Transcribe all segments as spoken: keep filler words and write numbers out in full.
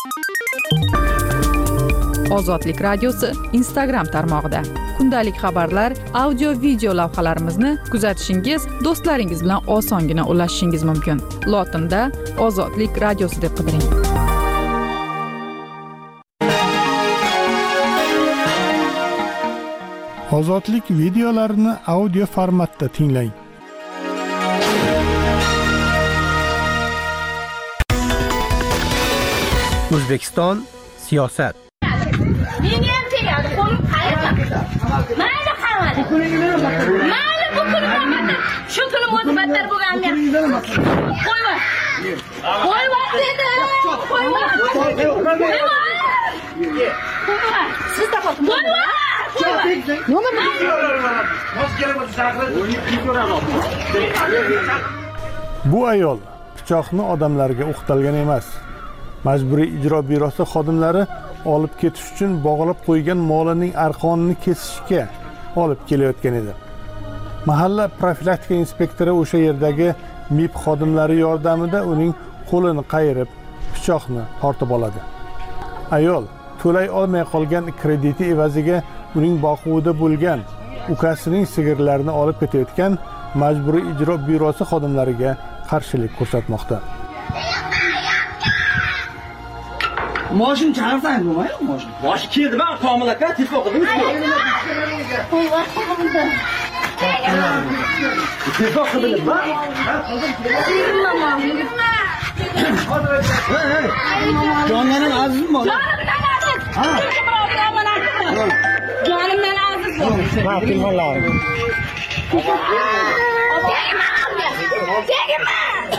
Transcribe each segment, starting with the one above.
Ozodlik radiosi Instagram tarmog'ida kundalik xabarlar, audio video lavhalarimizni kuzatishingiz, do'stlaringiz bilan osongina ulashishingiz mumkin. Lotinda Ozodlik radiosi deb qidiring. Ozodlik videolarini audio formatda tinglang. O'zbekiston siyosat. Menga ham tegadi, qo'lim qayerda? Mayli qarmadi. Mayli bu kuni bo'lmadi. Shu kuni o'zi battar bo'lganmi? Qo'yma. Qo'yma dedi. Qo'yma. Qo'yma. Siz da qo'yma. Qo'yma. Bu ayol pichoqni odamlarga o'qtalgan emas. Majburiy ijro byurosi xodimlari olib ketish uchun bog'lab qo'ygan molining arqonini kesishga olib kelayotgan edi. Mahalla profilaktika inspektori o'sha yerdagi M I P xodimlari yordamida uning qo'lini qayirib, pichoqni tortib oladi. Ayol to'lay olmay qolgan krediti evaziga uning boquvida bo'lgan ukasining sigirlarini olib ketayotgan majburiy ijro byurosi xodimlariga qarshilik ko'rsatmoqda. Moshin chaqirsangiz bo'lmaydi, moshin. Moshin keldi, men Komil aka telefon qildim. Telefon qildim, men. Jonlarim azizmi? Jonimdan aziz. Jonimdan aziz. Ha, telefonlarim. Tegma.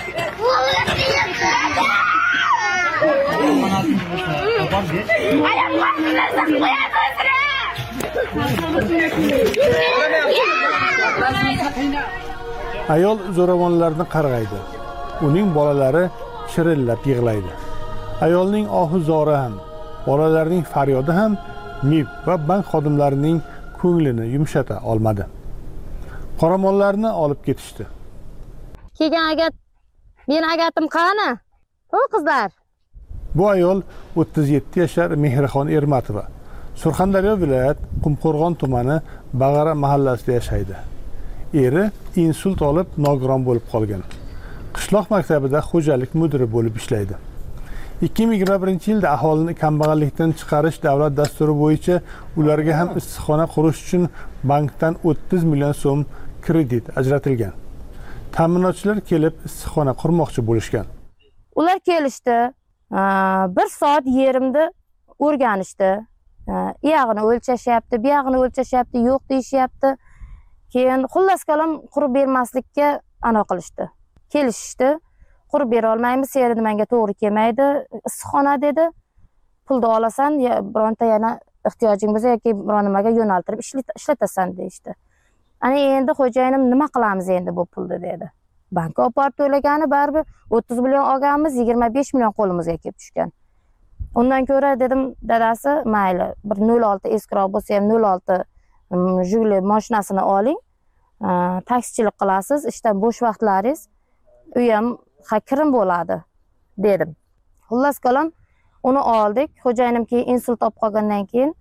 Ayol zo'ravonlarni qarg'aydi. Uning bolalari chirillab yig'laydi. Ayolning ohu-zori ham, bolalarning faryodi ham M I P va bank xodimlarining ko'nglini yumshata olmadi. Qoramollarni olib ketishdi. Kelgan agat, men agatim qani? O qizlar. Bu ayol o'ttiz yetti yashar Mehrixon Ermatova. Surxondaryo viloyat Qumqo'rg'on tumani Bag'ara mahallasida yashaydi. Eri insult olib nogiron bo'lib qolgan. Qishloq maktabida xo'jalik mudiri bo'lib ishlaydi. ikki ming yigirma birinchi yilda aholini kambag'allikdan chiqarish davlat dasturi bo'yicha ularga ham issiqxona qurish uchun bankdan o'ttiz million so'm kredit ajratilgan. Ta'minotchilar kelib issiqxona qurmoqchi bo'lishgan. Ular kelishdi. Bir soat yerimni o'rganishdi. Iyog'ini o'lchashyapti, bu yog'ini o'lchashyapti, yo'q deyishyapti. Keyin xullas kalom qurib bermaslikka ano qilishdi. Kelishishdi. Qurib bera olmaymiz, seni menga to'g'ri kelmaydi. Issiqxona dedi. Pulni olasan, bironta yana ehtiyojing bo'lsa yoki biron nimaga yo'naltirib ishlatasan deyishdi. Ana endi xo'jayinim nima qilamiz endi bu pulni dedi. Bankka olib borib to'lagani baribir o'ttiz million olganmiz, yigirma besh million qo'limizga kelib tushgan. Undan ko'ra dedim, dadasi, mayli, bir nol olti eskrov bo'lsa ham nol olti Jiguli mashinasini oling. Taksichilik qilasiz, ishdan bo'sh vaqtlaringiz u ham kirim bo'ladi dedim. Xullas kalom uni oldik. Xo'jayinim keyin insult olib qolgandan keyin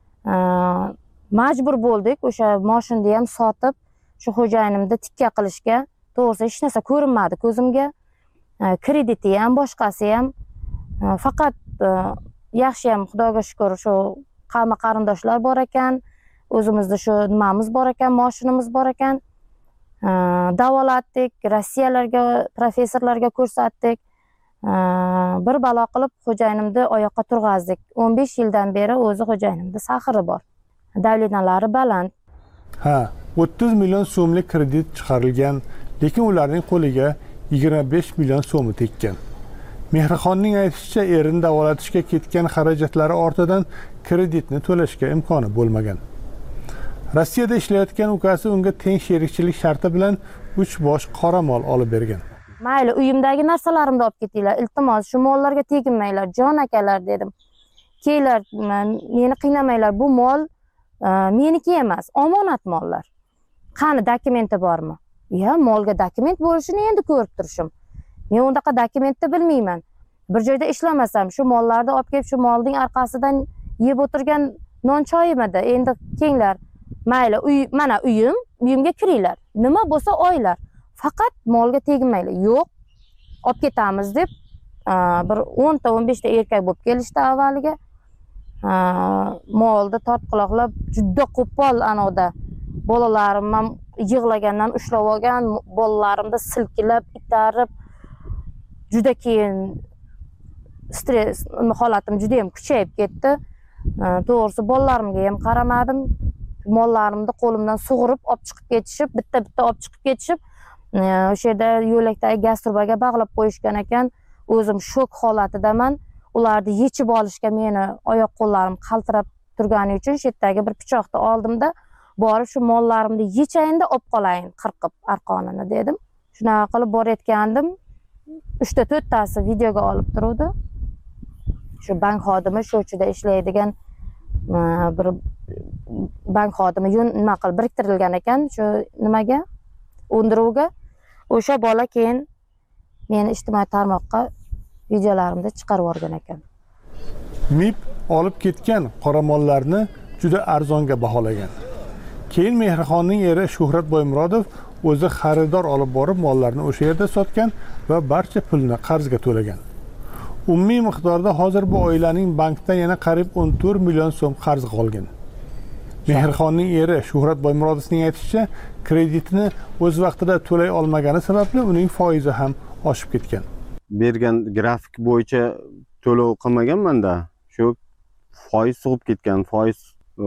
majbur bo'ldik o'sha mashinani ham sotib, shu xo'jayinimni tikka qilishga. To'g'risi hech narsa ko'rinmadi ko'zimga. Krediti ham, boshqasi ham. Faqat yaxshi ham Xudoga shukr shu qavmi qarindoshlar bor ekan. O'zimizda shu nimamiz bor ekan, mashinamiz bor ekan. Davolatdik, Rossiyalarga, professorlarga ko'rsatdik. Bir balo qilib xo'jayinimni oyoqqa turg'azdik. o'n besh yildan beri o'zi xo'jayinimda sahri bor. Davlatnalari baland. Ha, o'ttiz million so'mlik kredit chiqarilgan, lekin ularning qo'liga yigirma besh million so'mi tekkan. Mehrixonning aytishicha, erini davolatishga ketgan xarajatlari ortidan kreditni to'lashga imkoni bo'lmagan. Rossiyada ishlayotgan ukasi unga teng sherikchilik sharti bilan uch bosh qoramol olib bergan. Mayli, uyimdagi narsalarimni olib ketinglar. Iltimos, shu mollarga teginmanglar, jon akalar dedim. Kelinglar, meni qiynamanglar. Bu mol meniki emas, omonat mollar. Qani dokumenti bormi? Ya, molga dokument bo'lishini endi ko'rib turishim. Men undaqa dokumentni bilmayman. bir joyda ishlamasam, shu mollarni olib kelib shu molning orqasidan yeb o'tirgan non choyimidi. Endi kenglar, mayli, uy, mana uyim, uyimga kiringlar. Nima bo'lsa oylar. Faqat molga tegmanglar. Yo'q, olib ketamiz deb bir o'nta o'n beshta erkak bo'lib kelishdi avvaliga. Molni tortquloqlab juda qo'pol anoda. Bolalarim ham yig'lagandan ushlab olgan, bolalarimni silkilab, itarib, juda keyin stress holatim juda ham kuchayib ketdi. To'g'risi bolalarimga ham qaramadim. Mollarimni qo'limdan sug'urib olib chiqib ketishib, bitta-bitta olib chiqib ketishib, o'sha yerda yo'lakdagi gaz turbaga bog'lab qo'yishgan ekan. O'zim shok holatidaman. Ularni yechib olishga meni oyoq qo'llarim qaltirab turgani uchun shu yerdagi bir pichoqni oldimda, borib shu mollarimni yechayinda olib qolayin, qirqib arqonini dedim. Shunaqa qilib borayotgandim. uchta to'rttasi videoga olib turuvdi. Shu bank xodimi sho'chida ishlaydigan bir bank xodimi nima qilib biriktirilgan ekan shu nimaga, undiruvga. O'sha bola keyin meni ijtimoiy tarmoqqa videolarimda chiqarib yuborgan ekan. MIB olib ketgan qoramollarni juda arzonga baholagan. Keyin Mehrixonning eri Shuhrat Boymurodov o'zi xaridor olib borib mollarni o'sha yerda sotgan va barcha pulni qarzga to'lagan. Umumiy miqdorda hozir bu oilaning bankdan yana qariyb o'n to'rt million so'm qarz qolgan. Mehrixonning eri Shuhrat Boymurodovning aytishicha, kreditini o'z vaqtida to'lay olmagani sababli uning foizi ham oshib ketgan. Bergan grafik bo'yicha to'lov qilmaganman-da, shu foiz sig'ib ketgan. Foiz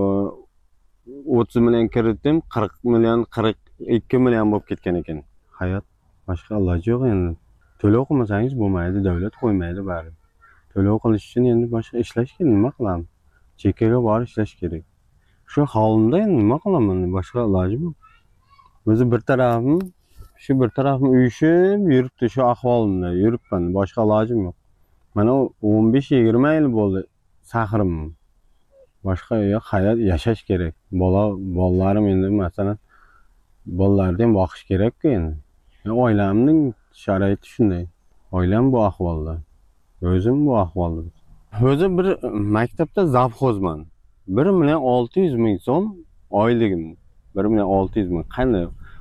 o'ttiz million kiritdim, qirq million, qirq ikki million bo'lib ketgan ekan. Hayot boshqa iloji yo'q endi. To'lov qilmasangiz bo'lmaydi, davlat qo'ymaydi bari. To'lov qilish uchun endi boshqa ishlash kerak, nima qilamiz? Chekkaga borib ishlash kerak. Shu holimda endi nima qilaman? Boshqa iloji yo'q. O'zi bir tarafim, shu bir tarafim uyushib yuribdi, shu ahvolimda yuribman, boshqa ilojim yo'q. Mana o'n besh yigirma yil bo'ldi sahrim. Boshqa yo'q, hayot yashash kerak. Bola, bolalarim endi masalan bolalarni ham boqish kerak-ku endi. Oilamning sharoiti shunday. Oilam bu ahvolda. O'zim bu ahvolda. O'zim bir maktabda zavxozman. bir million olti yuz ming so'm oyligim. bir million olti yuz ming. Qanday?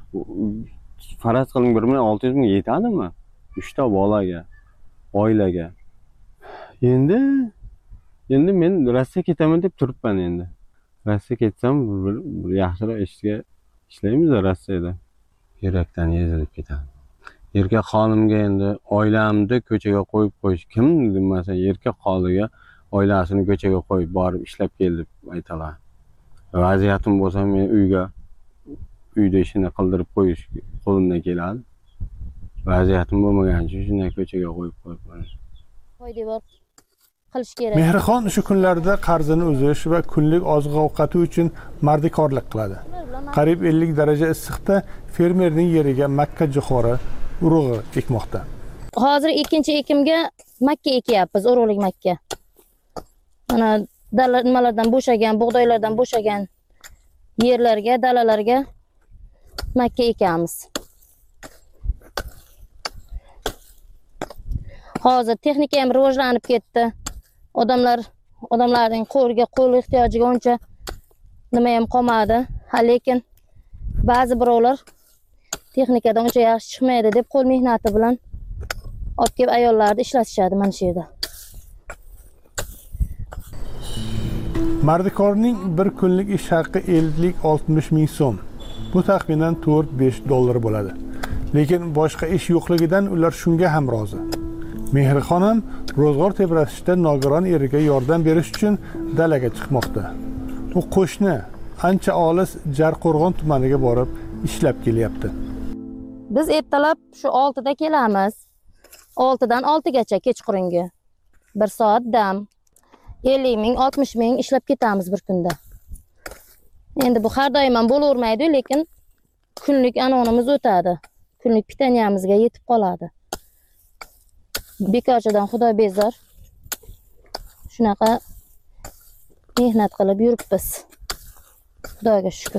Faraz qiling bir million olti yuz ming yetadimi? uchta bolaga, oilaga. Endi endi men Rossiya ketaman deb turibman endi. Rossiya ketsam bir yaxshiroq ishga ishlaymiz Rossiyada. Yurakdan ezilib ketadi. Erkak xonimga endi oilamni ko'chaga qo'yib qo'yish kim demasa, erkak xoliga oilasini ko'chaga qo'yib borib ishlab kel deb aytalar. Vaziyatim bo'lsa men uyga uyda ishini qildirib qo'yish qo'limdan keladi. Vaziyatim bo'lmagani uchun shunday ko'chaga qo'yib qo'yibman. Foyda bor qilish kerak. Mehrixon shu kunlarda qarzini uzish va kunlik oziq-ovqati uchun mardikorlik qiladi. Qariyb ellik daraja issiqda fermerning yeriga makka jo'xori urug'i ekmoqda. Hozir ikkinchi ekimga makka ekyapmiz, urug'lik makka. Mana dala nimalardan bo'shagan, bug'doylardan bo'shagan yerlarga, dalalarga makka ekamiz. Hozir texnika ham rivojlanib ketdi. Odamlar, odamlarning qo'liga qo'l ehtiyojiga uncha nima ham qolmadi. Ha, lekin ba'zi birovlar texnikadan uncha yaxshi chiqmaydi deb qo'l mehnati bilan olib kelib ayollarni ishlatishadi mana shu yerda. Mardikorning bir kunlik ish haqi ellik oltmish ming so'm. Bu taxminan to'rt besh dollar bo'ladi. Lekin boshqa ish yo'qligidan ular shunga ham rozi. Mehrixon ham ro'zg'or tebratishda nogiron eriga yordam berish uchun dalaga chiqmoqda. U qo'shni ancha olis Jarqo'rg'on tumaniga borib ishlab kelyapti. Biz ertalab shu oltida kelamiz. oltidan oltigacha kechqurungi. bir soat dam. ellik ming, oltmish ming ishlab ketamiz bir kunda. Endi bu har doim ham bo'lavermaydi, lekin kunlik anonimiz o'tadi. Kunlik pitaniyamizga yetib qoladi. Bekorchidan xudo bezor. Shunaqa mehnat qilib yuribmiz. Xudoga shukr.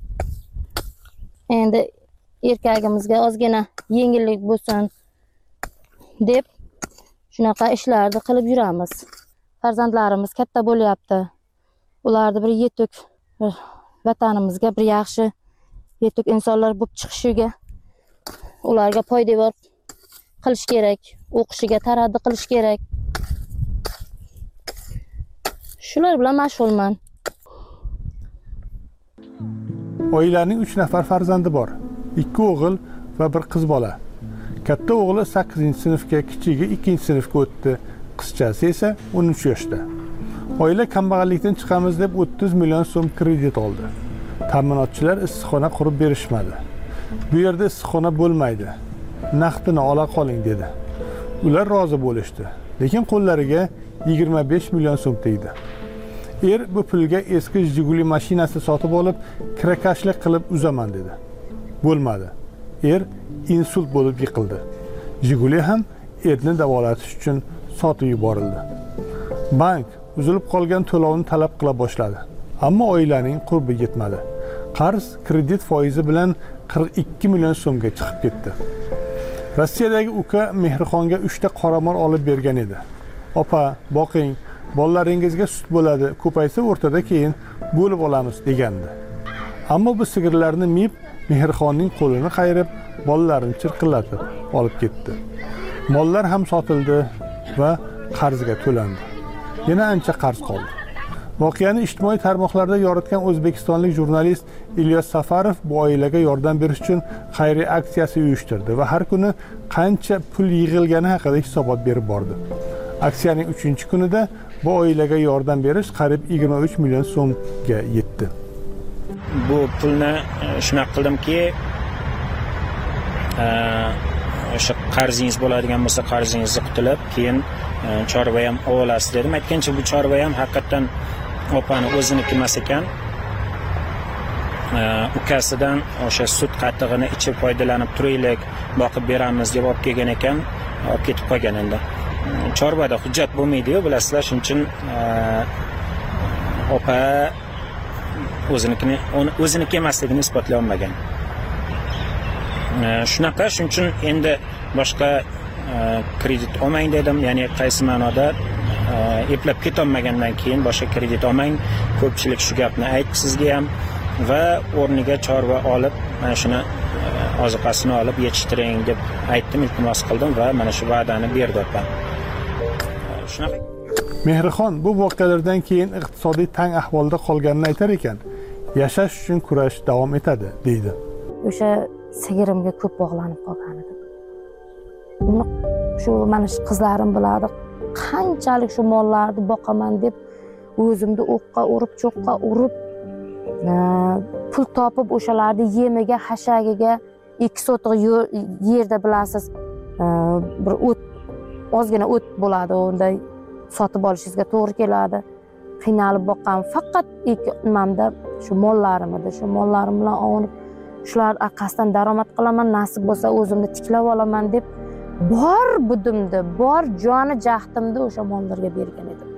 Endi erkagimizga ozgina yengillik bo'lsin deb shunaqa ishlarni qilib yuramiz. Farzandlarimiz katta bo'lyapti. Ularni bir yetuk vatanimizga bir yaxshi yetuk insonlar bo'lib chiqishiga, ularga poydevor qilish kerak, o'qishiga taraddi qilish kerak. Shular bilan mashg'ulman. Oilaning uch nafar farzandi bor. ikki o'g'il va bir qiz bola. Katta o'g'li sakkizinchi sinfga, kichigi ikkinchi sinfga o'tdi. Qizchasi esa o'n uch yoshda. Oila kambag'allikdan chiqamiz deb o'ttiz million so'm kredit oldi. Ta'minotchilar issiqxona qurib berishmadi. Bu yerda issiqxona bo'lmaydi. Naqdini ola qoling dedi. Ular rozi bo'lishdi, lekin qo'llariga yigirma besh million so'm tegdi. Er bu pulga eski Jiguli mashinasi sotib olib, kirakashlik qilib uzaman dedi. Bo'lmadi. Er insult bo'lib yiqildi. Jiguli ham erni davolatish uchun sotib yuborildi. Bank uzilib qolgan to'lovni talab qila boshladi. Ammo oilaning qurbi yetmadi. Qarz kredit foizi bilan qirq ikki million so'mga chiqib ketdi. Rossiyadagi uka Mehrixonga uchta qoramol olib bergan edi. Opa, boqing, bolalaringizga sut bo'ladi, ko'paysa o'rtada keyin bo'lib olamiz degandi. Ammo bu sigirlarni mib Mehrixonning qo'lini qayirib, bolalarini chirqillatib olib ketdi. Mollar ham sotildi va qarzga to'landi. Yana ancha qarz qoldi. Voqeani ijtimoiy tarmoqlarda yoritgan o'zbekistonlik jurnalist Ilyos Safarov bu oilaga yordam berish uchun xayriya aksiyasi uyushtirdi va har kuni qancha pul yig'ilgani haqida hisobot berib bordi. Aksiyaning uchinchi kunida bu oilaga yordam berish qariyb yigirma uch million so'mga yetdi. Bu pulni shunaqa qildimki, o'sha qarzingiz bo'ladigan bo'lsa qarzingizni qutulib, keyin chorva ham olasiz dedim. Aytgancha bu chorva ham haqiqatan opani o'ziniki emas ekan. Ukasidan o'sha sut qatig'ini ichib foydalanib turaylik, boqib beramiz deb olib kelgan ekan, olib ketib qolgan endi. Chorvada hujjat bo'lmaydi-yu, bilasizlar, shuning uchun opa o'zinikini o'ziniki emasligini isbotlay olmagan. Shunaqa, shuning uchun endi boshqa kredit olmang dedim, ya'ni qaysi ma'noda eplab ketolmagandan keyin boshqa kredit olmang. Ko'pchilik shu gapni aytdi sizga ham va o'rniga chorva olib, mana shuni oziqasini olib yetishtiring deb aytdim, iltimos qildim va mana shu va'dani berdi opa. Shunaqa. Mehrixon bu voqealardan keyin iqtisodiy tang ahvolda qolganini aytar ekan, yashash uchun kurash davom etadi deydi. O'sha sigirimga ko'p bog'lanib qolgan edim. Uni shu mana shu qizlarim biladi, qanchalik shu mollarni boqaman deb o'zimni o'qqa urib, cho'qqa urib, pul topib o'shalarni yemiga, hashagiga ikki sotiq yerda bilasiz, bir o't, ozgina o't bo'ladi, unda sotib olishingizga to'g'ri keladi. Qiynalib boqqan, faqat nimamda shu mollarim edi. Shu mollarim bilan ovunib, shular orqasidan daromad qilaman, nasib bo'lsa o'zimni tiklab olaman deb bor budimni, bor joni jahdimni o'sha mollarga bergan edim.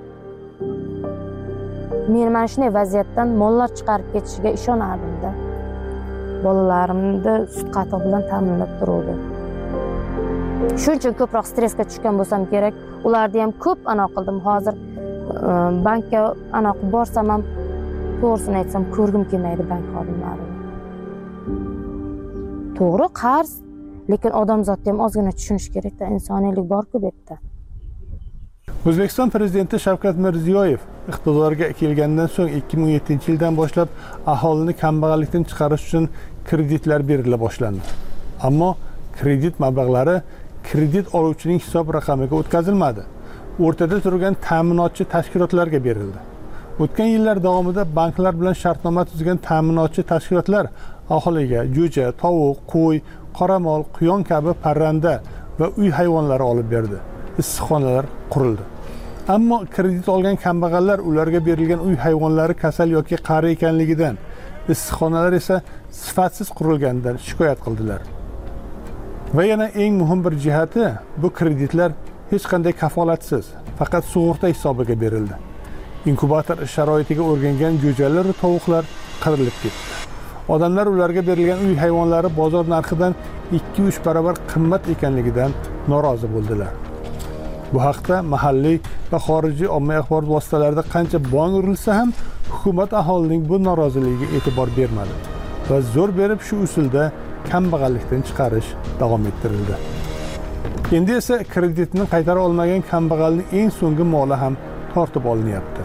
Men mana shunday vaziyatdan mollar chiqarib ketishiga ishonardim-da. Bolalarimni sut qatiq bilan ta'minlab turuvdim. Shuning uchun ko'proq stressga tushgan bo'lsam kerak. Ularni ham ko'p anaqa qildim. Hozir bankka anaqa borsam ham, to'g'risini aytsam, ko'rgim kelmaydi bank xodimlarini. To'g'ri, qarz, lekin odamzodni ham ozgina tushunish kerak-da, insoniylik bor-ku bu yerda. O'zbekiston prezidenti Shavkat Mirziyoyev iqtidorga kelgandan so'ng ikki ming o'n yettinchi yildan boshlab aholini kambag'allikdan chiqarish uchun kreditlar berila boshlandi. Ammo kredit mablag'lari kredit oluvchining hisob raqamiga o'tkazilmadi. O'rtada turgan ta'minotchi tashkilotlarga berildi. O'tgan yillar davomida banklar bilan shartnoma tuzgan ta'minotchi tashkilotlar aholiga jo'ja, tovuq, qo'y, qoramol, quyon kabi parranda va uy hayvonlari olib berdi. Issiqxonalar qurildi. Ammo kredit olgan kambag'allar ularga berilgan uy hayvonlari kasal yoki qari ekanligidan, issiqxonalar esa sifatsiz qurilganidan shikoyat qildilar. Va yana eng muhim bir jihati, bu kreditlar hech qanday kafolatsiz, faqat sug'urta hisobiga berildi. Inkubator sharoitiga o'rgangan jo'jalar va tovuqlar qirilib ketdi. Odamlar ularga berilgan uy hayvonlari bozor narxidan ikki uch barobar qimmat ekanligidan norozi bo'ldilar. Bu haqda mahalliy va xorijiy ommaviy axborot vositalarida qancha bong urilsa ham hukumat aholining bu noroziligiga e'tibor bermadi va zo'r berib shu usulda kambag'allikdan chiqarish davom ettirildi. Endi esa kreditni qaytara olmagan kambag'alning eng so'nggi moli ham tortib olinyapti.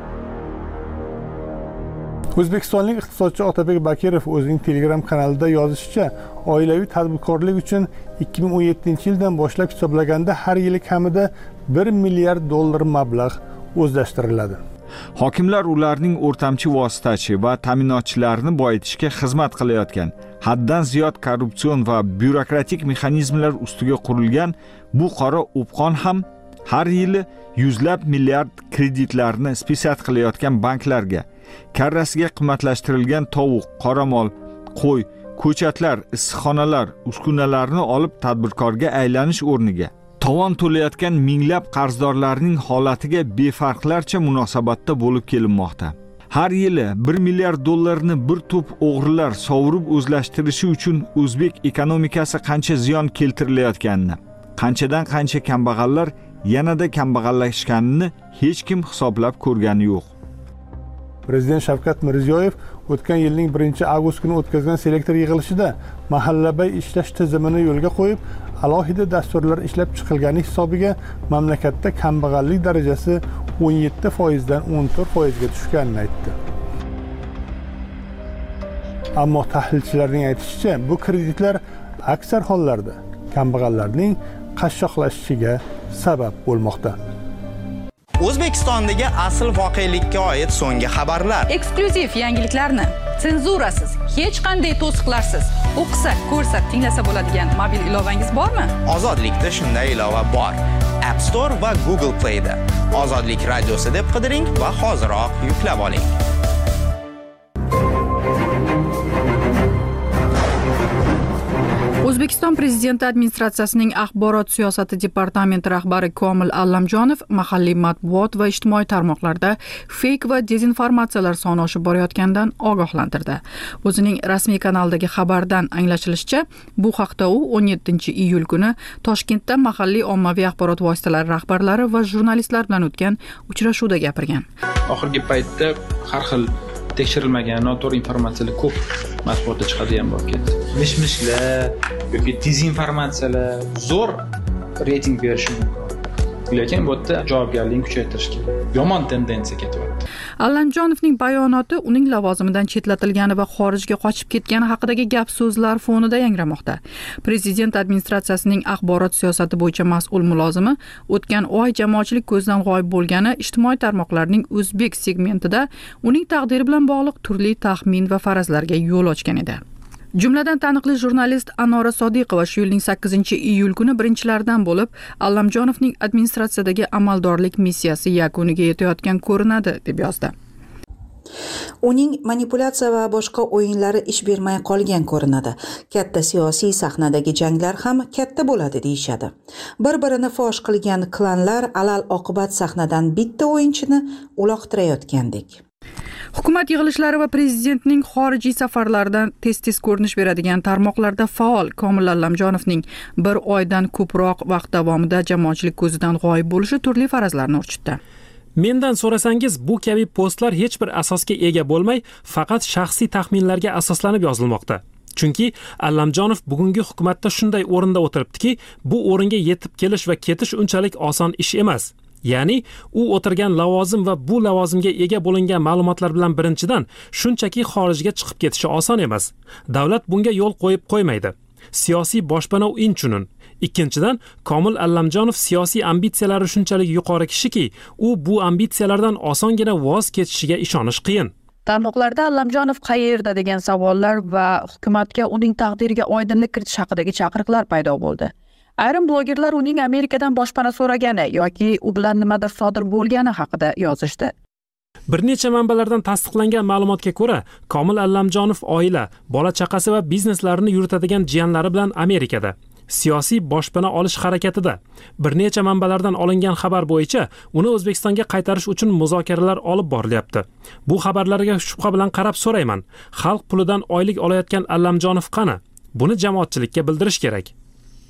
O'zbekistonlik iqtisodchi Otabek Bakirov o'zining Telegram kanalida yozishicha, oilaviy tadbirkorlik uchun ikki ming o'n yettinchi yildan boshlab hisoblaganda har yili kamida bir milliard dollar mablag' o'zlashtiriladi. Hokimlar ularning o'rtamchi vositachi va ta'minotchilarni boyitishga xizmat qilayotgan, haddan ziyod korrupsion va byurokratik mexanizmlar ustiga qurilgan bu qora o'pqon ham har yili yuzlab milliard kreditlarni spesat qilayotgan banklarga, karrasiga qimmatlashtirilgan tovuq, qoramol, qo'y, ko'chatlar, issiqxonalar, uskunalarni olib tadbirkorga aylanish o'rniga tovon to'layotgan minglab qarzdorlarning holatiga befarqlarcha munosabatda bo'lib kelinmoqda. Har yili bir milliard dollarni bir to'p o'g'rilar sovurib o'zlashtirishi uchun o'zbek ekonomikasi qancha ziyon keltirilayotganini, qanchadan qancha kambag'allar yanada kambag'allashganini hech kim hisoblab ko'rgani yo'q. Prezident Shavkat Mirziyoyev o'tgan yilning birinchi avgust kuni o'tkazgan selektor yig'ilishida mahallabay ishlash tizimini yo'lga qo'yib, alohida dasturlar ishlab chiqilgani hisobiga mamlakatda kambag'allik darajasi o'n yetti foizdan o'n to'rt foizga tushganini aytdi. Ammo tahlilchilarning aytishicha, bu kreditlar aksar hollarda kambag'allarning qashshoqlashishiga sabab bo'lmoqda. O'zbekistondagi asl voqelikka oid so'nggi xabarlar, eksklyuziv yangiliklarni senzurasiz, hech qanday to'siqlarsiz o'qisa, ko'rsa, tinglasa bo'ladigan mobil ilovangiz bormi? Ozodlikda shunday ilova bor. App Store va Google Play da Ozodlik radiosi deb qidiring va hoziroq yuklab oling. O'zbekiston Prezidenti administratsiyasining axborot siyosati departamenti rahbari Komil Allamjonov mahalliy matbuot va ijtimoiy tarmoqlarda fake va dezinformatsiyalar soni oshib borayotganidan ogohlantirdi. O'zining rasmiy kanalidagi xabardan anglashilishicha, bu haqda u o'n yettinchi iyul kuni Toshkentda mahalliy ommaviy axborot vositalari rahbarlari va jurnalistlar bilan o'tgan uchrashuvda gapirgan. Oxirgi paytda har xil tekshirilmagan noto'g'ri informatsiyalar ko'p matbuotda chiqadigan bo'lib ketdi. Mish-mishlar yoki dezinformatsiyalar zo'r reyting berishi mumkin. Lekin bu yerda javobgarlikni kuchaytirish kerak. Yomon tendensiya ketyapti. Allamjonovning bayonoti uning lavozimidan chetlatilgani va xorijga qochib ketgani haqidagi gap so'zlar fonida yangramoqda. Prezident administratsiyasining axborot siyosati bo'yicha mas'ul mulozimi o'tgan oy jamoatchilik ko'zdan g'oyib bo'lgani ijtimoiy tarmoqlarning o'zbek segmentida uning taqdiri bilan bog'liq turli taxmin va farazlarga yo'l ochgan edi. Jumladan taniqli jurnalist Anora Sodiqova shu yilning sakkizinchi iyul kuni birinchilardan bo'lib Allamjonovning administratsiyadagi amaldorlik missiyasi yakuniga yetayotgan ko'rinadi deb yozdi. Uning manipulyatsiya va boshqa o'yinlari ish bermay qolgan ko'rinadi. Katta siyosiy sahnadagi janglar ham katta bo'ladi deyshadi. Bir-birini fosh qilgan klanlar alal oqibat sahnadan bitta o'yinchini uloqtirayotgandek. Hukumat yig'ilishlari va prezidentning xorijiy safarlaridan tez-tez ko'rinish beradigan tarmoqlarda faol Komil Allamjonovning bir oydan ko'proq vaqt davomida jamoatchilik ko'zidan g'oyib bo'lishi turli farazlarni urchitdi. Mendan so'rasangiz, bu kabi postlar hech bir asosga ega bo'lmay, faqat shaxsiy taxminlarga asoslanib yozilmoqda. Chunki Allamjonov bugungi hukumatda shunday o'rinda o'tiribdiki, bu o'ringa yetib kelish va ketish unchalik oson ish emas. Ya'ni u o'tirgan lavozim va bu lavozimga ega bo'lingan ma'lumotlar bilan birinchidan shunchaki xorijga chiqib ketishi oson emas. Davlat bunga yo'l qo'yib qo'ymaydi. Siyosiy boshpana u inchunun. Ikkinchidan, Komil Allamjonov siyosiy ambitsiyalari shunchalik yuqori kishiki, u bu ambitsiyalardan osongina voz kechishiga ishonish qiyin. Tarmoqlarda Allamjonov qayerda degan savollar va hukumatga uning taqdiriga oydinlik kiritish haqidagi chaqiriqlar paydo bo'ldi. Ayrim blogerlar uning Amerikadan boshpana so'ragani yoki u bilan nimadir sodir bo'lgani haqida yozishdi. Bir necha manbalardan tasdiqlangan ma'lumotga ko'ra, Komil Allamjonov oila, bola chaqasi va bizneslarini yuritadigan jiyanlari bilan Amerikada siyosiy boshpana olish harakatida. Bir necha manbalardan olingan xabar bo'yicha uni O'zbekistonga qaytarish uchun muzokaralar olib borilyapti. Bu xabarlarga shubha bilan qarab so'rayman. Xalq pulidan oylik olayotgan Allamjonov qani? Buni jamoatchilikka bildirish kerak.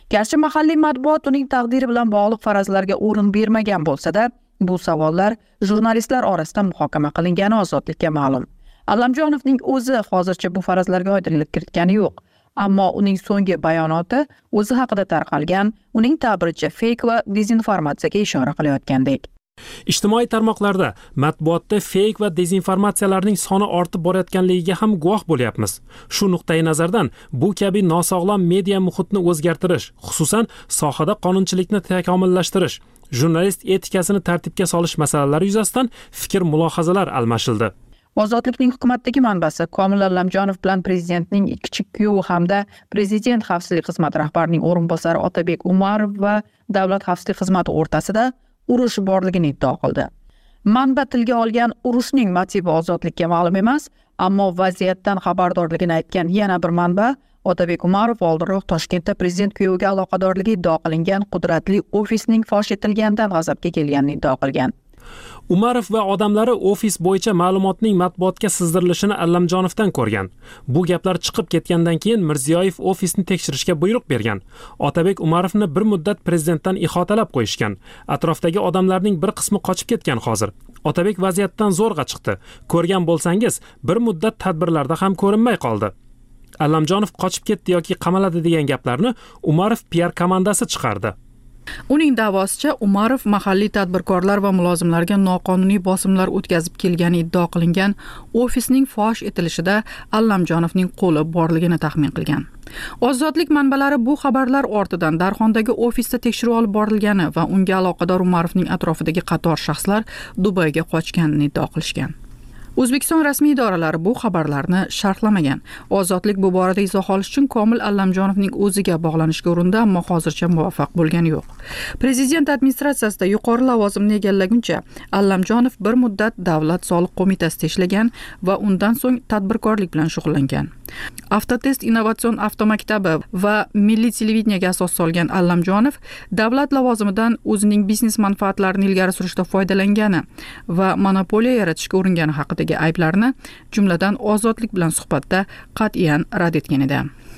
Garchi mahalliy matbuot uning taqdiri bilan bog'liq farazlarga o'rin bermagan bo'lsa-da, bu savollar jurnalistlar orasida muhokama qilingani ozodlikka ma'lum. Allamjonovning o'zi hozircha bu farazlarga oydinlik kiritgani yo'q. Ammo uning so'nggi bayonoti o'zi haqida tarqalgan, uning ta'biricha feyk va dezinformatsiyaga ishora qilayotgandek. Ijtimoiy tarmoqlarda matbuotda feyk va dezinformatsiyalarning soni ortib borayotganligiga ham guvoh bo'lyapmiz. Shu nuqtai nazardan bu kabi nosog'lom media muhitni o'zgartirish, xususan sohada qonunchilikni takomillashtirish, jurnalist etikasini tartibga solish masalalari yuzasidan fikr-mulohazalar almashildi. Ozodlikning hukumatdagi manbasi Komil Allamjonov bilan prezidentning kichik kuyovi hamda prezident xavfsizlik xizmati rahbarining o'rinbosari Otabek Umarov va davlat xavfsizlik xizmati o'rtasida urush borligini iddao qildi. Manba tilga olgan urushning motivi ozodlikka ma'lum emas, ammo vaziyatdan xabardorligini aytgan yana bir manba Otabek Umarov oldinroq Toshkentda prezident kuyoviga aloqadorligi iddao qilingan qudratli ofisning fosh etilganidan g'azabga kelganini iddao qilgan. Umarov va odamlari ofis bo'yicha ma'lumotning matbuotga sizdirilishini Allamjonovdan ko'rgan. Bu gaplar chiqib ketgandan keyin Mirziyoyev ofisni tekshirishga buyruq bergan. Otabek Umarovni bir muddat prezidentdan ihotalab qo'yishgan. Atrofdagi odamlarning bir qismi qochib ketgan hozir. Otabek vaziyatdan zo'rg'a chiqdi. Ko'rgan bo'lsangiz, bir muddat tadbirlarda ham ko'rinmay qoldi. Allamjonov qochib ketdi yoki qamaladi degan gaplarni Umarov P R komandasi chiqardi. Uning da'vosicha Umarov mahalliy tadbirkorlar va mulozimlarga noqonuniy bosimlar o'tkazib kelgani iddao qilingan ofisning fosh etilishida Allamjonovning qo'li borligini taxmin qilgan. Ozodlik manbalari bu xabarlar ortidan Darxondagi ofisda tekshiruv olib borilgani va unga aloqador Umarovning atrofidagi qator shaxslar Dubayga qochganini iddao qilishgan. O'zbekiston rasmiy idoralari bu xabarlarni sharhlamagan. Ozodlik bu borada izoh olish uchun Komil Allamjonovning o'ziga bog'lanishga urindi, ammo hozircha muvaffaq bo'lgani yo'q. Prezident administratsiyasida yuqori lavozimni egallaguncha Allamjonov bir muddat Davlat soliq qo'mitasida ishlagan va undan so'ng tadbirkorlik bilan shug'ullangan. Avtotest innovatsion avtomaktabi va milliy televideniyaga asos solgan Allamjonov davlat lavozimidan o'zining biznes manfaatlarini ilgari surishda foydalangani va monopoliya yaratishga uringani haqidagi ayblarni, jumladan Ozodlik bilan suhbatda qat'iyan rad etgan edi.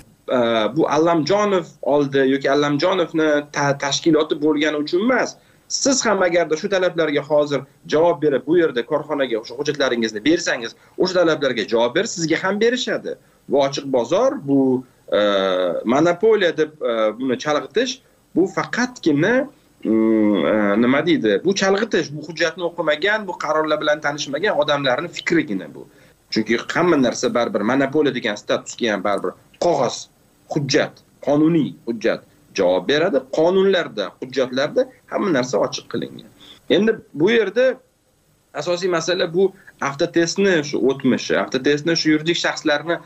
Bu Allamjonov oldi yoki Allamjonovni tashkiloti bo'lgani uchun emas. Siz ham agarda shu talablarga hozir javob berib, bu yerda korxonaga o'sha hujjatlaringizni bersangiz, o'sha talablarga javob berib, sizga ham berishadi. Bu ochiq bozor, bu e, monopoliya deb e, buni chalg'itish, bu faqatgina e, nima deydi? Bu chalg'itish, bu hujjatni o'qimagan, bu qarorlar bilan tanishmagan odamlarning fikrigina bu. Chunki hamma narsa baribir monopoliya degan statusga ham baribir qog'oz, hujjat, qonuniy hujjat javob beradi. Qonunlarda, hujjatlarda hamma narsa ochiq qilingan. Endi bu yerda asosiy masala bu avtotestni shu o'tmishi, avtotestni shu yuridik shaxslarni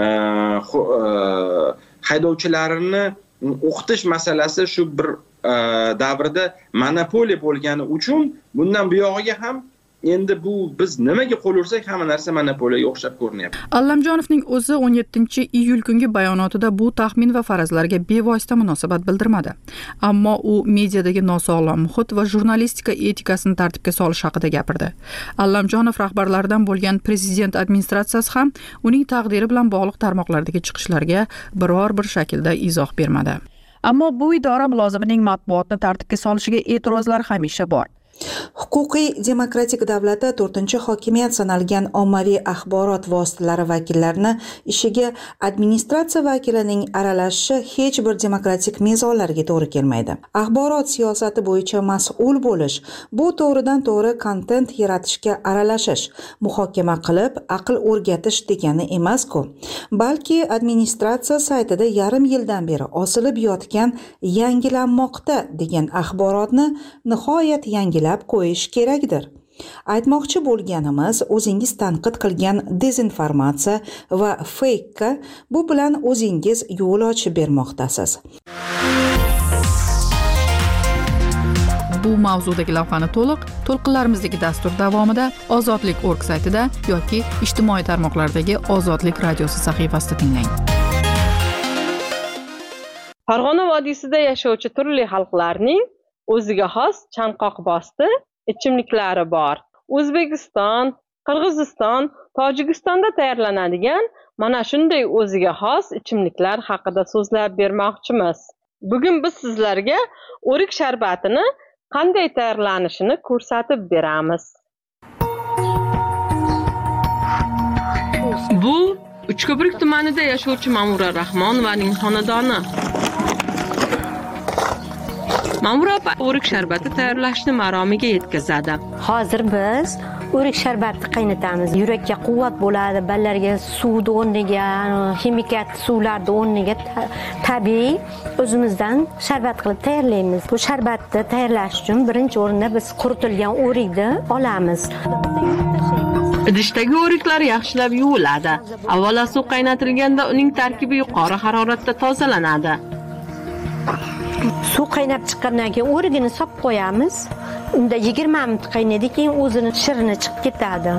haydovchilarini o'qitish masalasi shu bir davrda monopoliya bo'lgani uchun bundan buyog'iga ham endi bu biz nimaga qo'l ursak hamma narsa monopoliyaga o'xshab ko'rinyapti. Allamjonovning o'zi o'n yettinchi iyul kungi bayonotida bu taxmin va farazlarga bevosita munosabat bildirmadi. Ammo u mediadagi nosog'lom muhit va jurnalistika etikasini tartibga solish haqida gapirdi. Allamjonov rahbarlaridan bo'lgan prezident administratsiyasi ham uning taqdiri bilan bog'liq tarmoqlardagi chiqishlarga biror bir shaklda izoh bermadi. Ammo bu idora mulozimining matbuotni tartibga solishiga e'tirozlar hamisha bor. Huquqiy demokratik davlatda to'rtinchi hokimiyat sanalgan ommaviy axborot vositalari vakillarini ishiga administratsiya vakilining aralashishi hech bir demokratik mezonlarga to'g'ri kelmaydi. Axborot siyosati bo'yicha mas'ul bo'lish bu to'g'ridan to'g'ri kontent yaratishga aralashish, muhokama qilib aql o'rgatish degani emas-ku. Balki administratsiya saytida yarim yildan beri osilib yotgan yangilanmoqda degan axborotni nihoyat yangilab qo'yish kerakdir. Aytmoqchi bo'lganimiz, o'zingiz tanqid qilgan dezinformatsiya va fake'ga bu bilan o'zingiz yo'l ochib bermoqdasiz. Bu mavzudagi lavhani to'liq to'lqinlarimizdagi dastur davomida ozodlik точка org saytida yoki ijtimoiy tarmoqlardagi Ozodlik radiosi sahifasida tinglang. Farg'ona vodiysida yashovchi turli xalqlarning o'ziga xos chanqoqbosti ichimliklari bor. O'zbekiston, Qirg'iziston, Tojikistonda tayyorlanadigan mana shunday o'ziga xos ichimliklar haqida so'zlab bermoqchimiz. Bugun biz sizlarga o'rik sharbatini qanday tayyorlanishini ko'rsatib beramiz. Bu Uchko'prik tumanida yashovchi Ma'mura Rahmonovaning xonadoni. Ma'mura opa o'rik sharbati tayyorlashni maromiga yetkazadi. Hozir biz o'rik sharbatni qaynatamiz. Yurakka quvvat bo'ladi, ballarga suvni o'rniga, ximikat suvlarni o'rniga tabiiy o'zimizdan sharbat qilib tayyorlaymiz. Bu sharbatni tayyorlash uchun birinchi o'rinda biz quritilgan o'rikni olamiz. Idishdagi o'riklar yaxshilab yuviladi. Avvalo suv qaynatilganda uning tarkibi yuqori haroratda tozalanadi. Suv qaynab chiqqandan keyin o'rigini solib qo'yamiz. Unda yigirma minut qaynaydi, keyin o'zini shirini chiqib ketadi.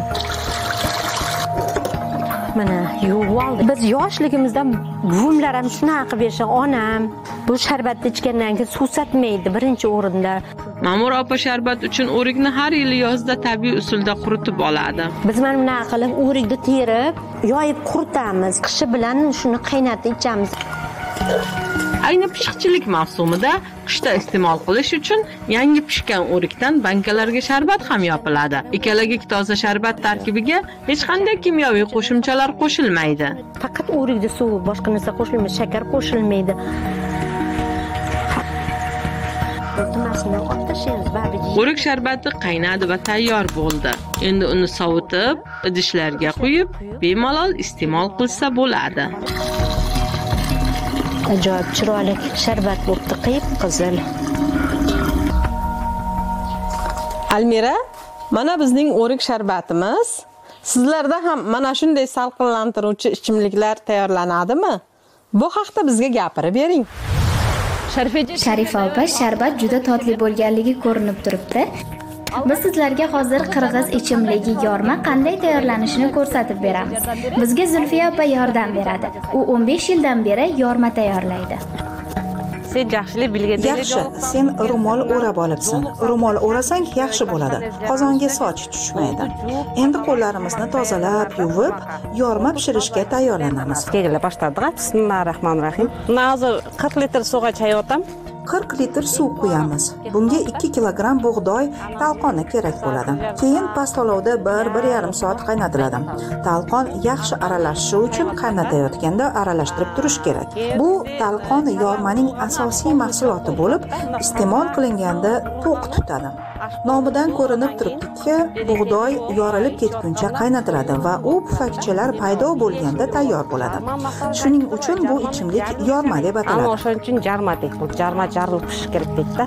Mana yuvib oldik. Biz yoshligimizda buvimlar ham shunaqa qilib yashagan. Onam bu sharbatni ichgandan keyin suv satmaydi birinchi o'rinda. Ma'mura opa sharbat uchun o'rikni har yili yozda tabiiy usulda quritib oladi. Biz mana bunaqa qilib o'rikni terib, yoyib quritamiz. Qishi bilan shuni qaynatib ichamiz. Ayni pishiqchilik mavsumida qishda iste'mol qilish uchun yangi pishgan o'rikdan bankalarga sharbat ham yopiladi. Ikkalagik toza sharbat tarkibiga hech qanday kimyoviy qo'shimchalar qo'shilmaydi. Faqat o'rikda suv, boshqa narsa qo'shilmaydi, shakar qo'shilmaydi. O'rik sharbati qaynadi va tayyor bo'ldi. Endi uni sovutib, idishlarga quyib, bemalol iste'mol qilsa bo'ladi. Ajoyib chiroyli sharbat bo'libdi, qiyib qizil. Almira, mana bizning o'rik sharbatimiz. Sizlarda ham mana shunday salqinlantiruvchi ichimliklar tayyorlanadimi? Bu haqda bizga gapirib bering. Sharifa opa, sharbat juda totli bo'lganligi ko'rinib turibdi. Biz sizlarga hozir qirg'iz ichimligi yorma qanday tayyorlanishini ko'rsatib beramiz. Bizga Zulfiya opa yordam beradi. U o'n besh yildan beri yorma tayyorlaydi. Sen yaxshilik bilganda Yaxshi, sen ro'mol o'rab olibsan. Ro'mol o'rasang yaxshi bo'ladi. Qozonga soch tushmaydi. Endi qo'llarimizni tozalab, yuvib, yorma pishirishga tayyorlanamiz. Tegila boshladik. Bismillahirrohmanirrohim. Hozir qirq litr suvga chayotam. qirq litr suv quyamiz. Bunga ikki kilogramm bug'doy talqoni kerak bo'ladi. Keyin past olovda bir bir yarim soat qaynatiladi. Talqon yaxshi aralashishi uchun qaynatayotganda aralashtirib turish kerak. Bu talqon yormaning asosiy mahsuloti bo'lib, iste'mol qilinganda to'q tutadi. Nomidan ko'rinib turibdiki, bug'doy yorilib ketguncha qaynatiladi va u pufakchalar paydo bo'lganda tayyor bo'ladi. Shuning uchun bu ichimlik yorma deb ataladi. Ammo shuning uchun jarma deb, bu jarma jarilib pishish kerak deydi-da.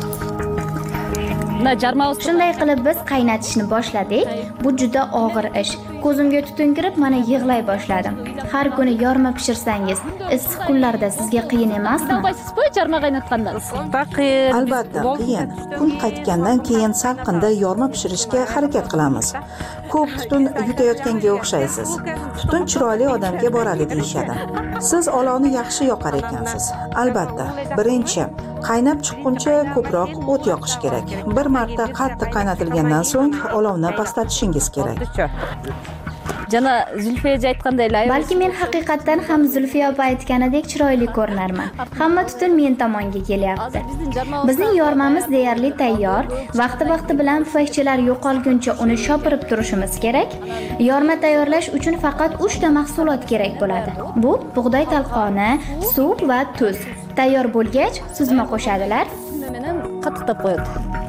Shunday qilib biz qaynatishni boshladik. Bu juda og'ir ish. Ko'zimga tutun kirib, mana yig'lay boshladim. Har kuni yorma pishirsangiz, issiq kunlarda sizga qiyin emasmi? Albatta, qiyin. Kun qaytgandan keyin salqinda yorma pishirishga harakat qilamiz. Ko'p tutun yutayotganga o'xshaysiz. Tutun chiroyli odamga boradi deyshadi. Siz olovni yaxshi yoqar ekansiz. Albatta, birinchi qaynab chiqquncha ko'proq o't yoqish kerak. Bir marta qattiq qaynatilgandan so'ng olovni pastatishingiz kerak. Jana Zulfiya aytganday, balki men haqiqatan ham Zulfiya opa aytganidek chiroyli ko'rinarman. Hamma tutun men tomonga kelyapti. Bizning yormamiz deyarli tayyor. Vaqti-vaqti bilan pufakchalar yo'qolguncha uni shopirib turishimiz kerak. Yorma tayyorlash uchun faqat uch ta mahsulot kerak bo'ladi. Bu bug'doy talqoni, suv va tuz. Tayyor bo'lgach, suzma qo'shadilar. Qattiqlab qo'yadi.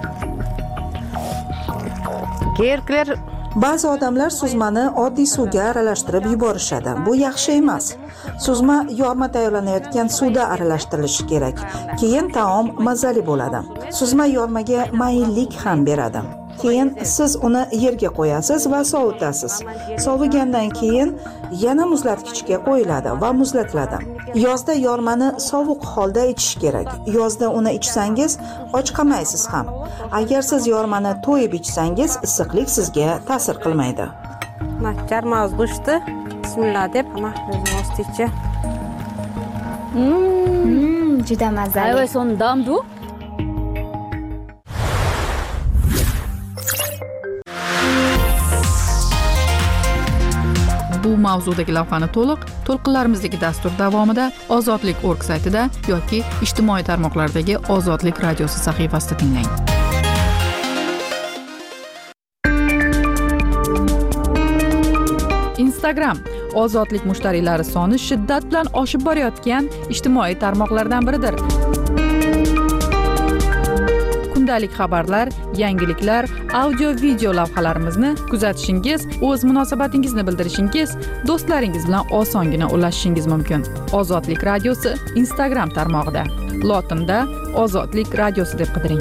Erkaklar Ba'zi odamlar suzmani oddiy suvga aralashtirib yuborishadi. Bu yaxshi emas. Suzma yorma tayyorlanayotgan suvda aralashtirilishi kerak. Keyin taom mazali bo'ladi. Suzma yormaga mayinlik ham beradi. Keyin siz uni yerga qo'yasiz va sovutasiz. Sovigandan keyin yana muzlatgichga qo'yiladi va muzlatiladi. Yozda yormani sovuq holda ichish kerak. Yozda uni ichsangiz och qolmaysiz ham. Agar siz yormani to'yib ichsangiz, issiqlik sizga ta'sir qilmaydi. Jarmoz go'shti. Bismillah deb, mana o'zimizcha. Hmm, juda mazali. Ayva son damdu. Bu mavzudagi lavhani to'liq to'lqinlarimizdagi dastur davomida Ozodlik nokta org saytida yoki ijtimoiy tarmoqlardagi Ozodlik radiosi sahifasida tinglang. Instagram Ozodlik mushtariylari soni shiddat bilan oshib borayotgan ijtimoiy tarmoqlardan biridir. Kundalik xabarlar, yangiliklar, audio video lavhalarimizni kuzatishingiz, o'z munosabatingizni bildirishingiz, do'stlaringiz bilan osongina ulashishingiz mumkin. Ozodlik radiosi Instagram tarmog'ida. Lotinda Ozodlik radiosi deb qidiring.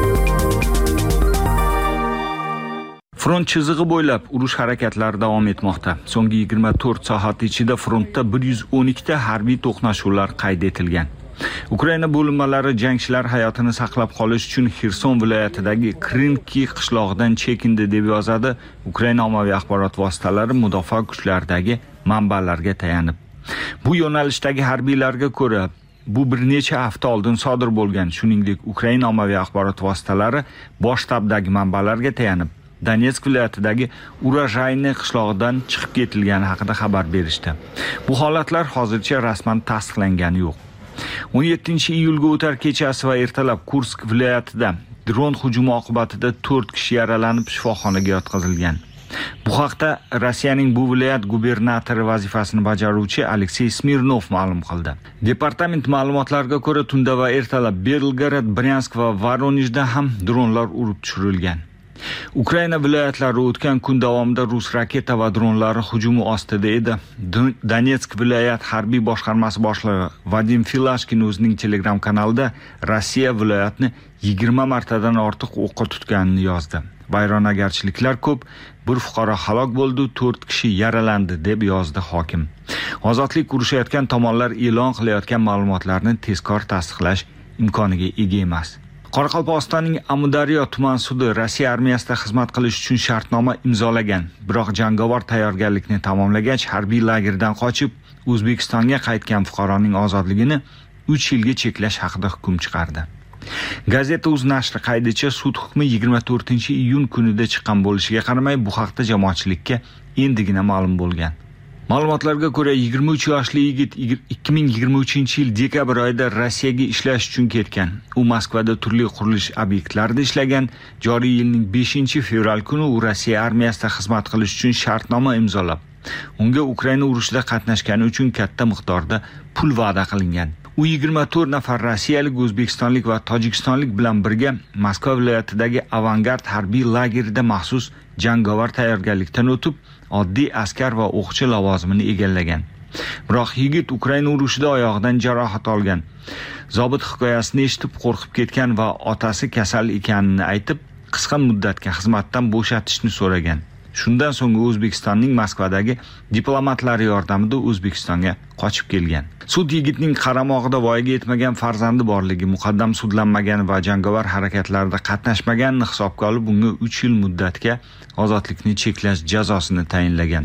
Front chizig'i bo'ylab urush harakatlari davom etmoqda. So'nggi yigirma to'rt soat ichida frontda bir yuz o'n ikkita harbiy to'qnashuvlar qayd etilgan. Ukraina bo'linmalari jangchilar hayotini saqlab qolish uchun Xerson viloyatidagi Krinki qishlog'idan chekindi deb yozadi Ukraina ommaviy axborot vositalari mudofaa kuchlaridagi manbalarga tayanib. Bu yo'nalishdagi harbiylarga ko'ra, bu bir necha hafta oldin sodir bo'lgan. Shuningdek, Ukraina ommaviy axborot vositalari bosh shtabdagi manbalarga tayanib Donetsk viloyatidagi Urajayni qishlog'idan chiqib ketilgani haqida xabar berishdi. Bu holatlar hozircha rasman tasdiqlangani yo'q. o'n yettinchi iyulga o'tar kechasi va ertalab Kursk viloyatida dron hujumi oqibatida to'rt kishi yaralanib shifoxonaga yotqizilgan. Bu haqda Rossiyaning bu viloyat gubernatori vazifasini bajaruvchi Aleksey Smirnov ma'lum qildi. Departament ma'lumotlariga ko'ra, tunda va ertalab Belgorod, Bryansk va Voronejda ham dronlar urib tushirilgan. Ukraina viloyatlari o'tgan kun davomida rus raketa va dronlari hujumi ostida edi. Donetsk viloyat harbiy boshqarmasi boshlig'i Vadim Filashkin o'zining Telegram kanalida Rossiya viloyatni yigirma martadan ortiq o'qqa tutganini yozdi. Vayronagarchiliklar ko'p, bir fuqaro halok bo'ldi, to'rt kishi yaralandi deb yozdi hokim. Ozodlik urushayotgan tomonlar e'lon qilayotgan ma'lumotlarni tezkor tasdiqlash imkoniga ega emas. Qoraqalpog'istonning Amudaryo tuman sudi Rossiya armiyasida xizmat qilish uchun shartnoma imzolagan. Biroq jangovar tayyorgarlikni tamomlagach, harbiy lagerdan qochib, O'zbekistonga qaytgan fuqaroning ozodligini uch yilga cheklash haqida hukm chiqardi. Gazeta.uz nashri qaydicha, sud hukmi yigirma to'rtinchi iyun kunida chiqqan bo'lishiga qaramay, bu haqda jamoatchilikka endigina ma'lum bo'lgan. Ma'lumotlarga ko'ra, yigirma uch yoshli yigit ikki ming yigirma uchinchi yil dekabr oyida Rossiyaga ishlash uchun ketgan. U Moskvada turli qurilish obyektlarida ishlagan. Joriy yilning beshinchi fevral kuni u Rossiya armiyasida xizmat qilish uchun shartnoma imzolab, unga Ukraina urushida qatnashgani uchun katta miqdorda pul va'da qilingan. U yigirma to'rt nafar rossiyalik, o'zbekistonlik va tojikistonlik bilan birga Moskva viloyatidagi Avangard harbiy lagerida maxsus jangovar tayyorgarlikdan o'tib, oddiy askar va o'qchi lavozimini egallagan. Biroq yigit Ukraina urushida oyog'idan jarohat olgan. Zobit hikoyasini eshitib qo'rqib ketgan va otasi kasal ekanini aytib, qisqa muddatga xizmatdan bo'shatishni so'ragan. Shundan so'ng O'zbekistonning Moskvadagi diplomatlari yordamida O'zbekistonga qochib kelgan. Sud yigitning qaramog'ida voyaga yetmagan farzandi borligi, muqaddam sudlanmagan va jangovar harakatlarda qatnashmaganini hisobga olib, unga uch yil muddatga ozodlikni cheklash jazosini tayinlagan.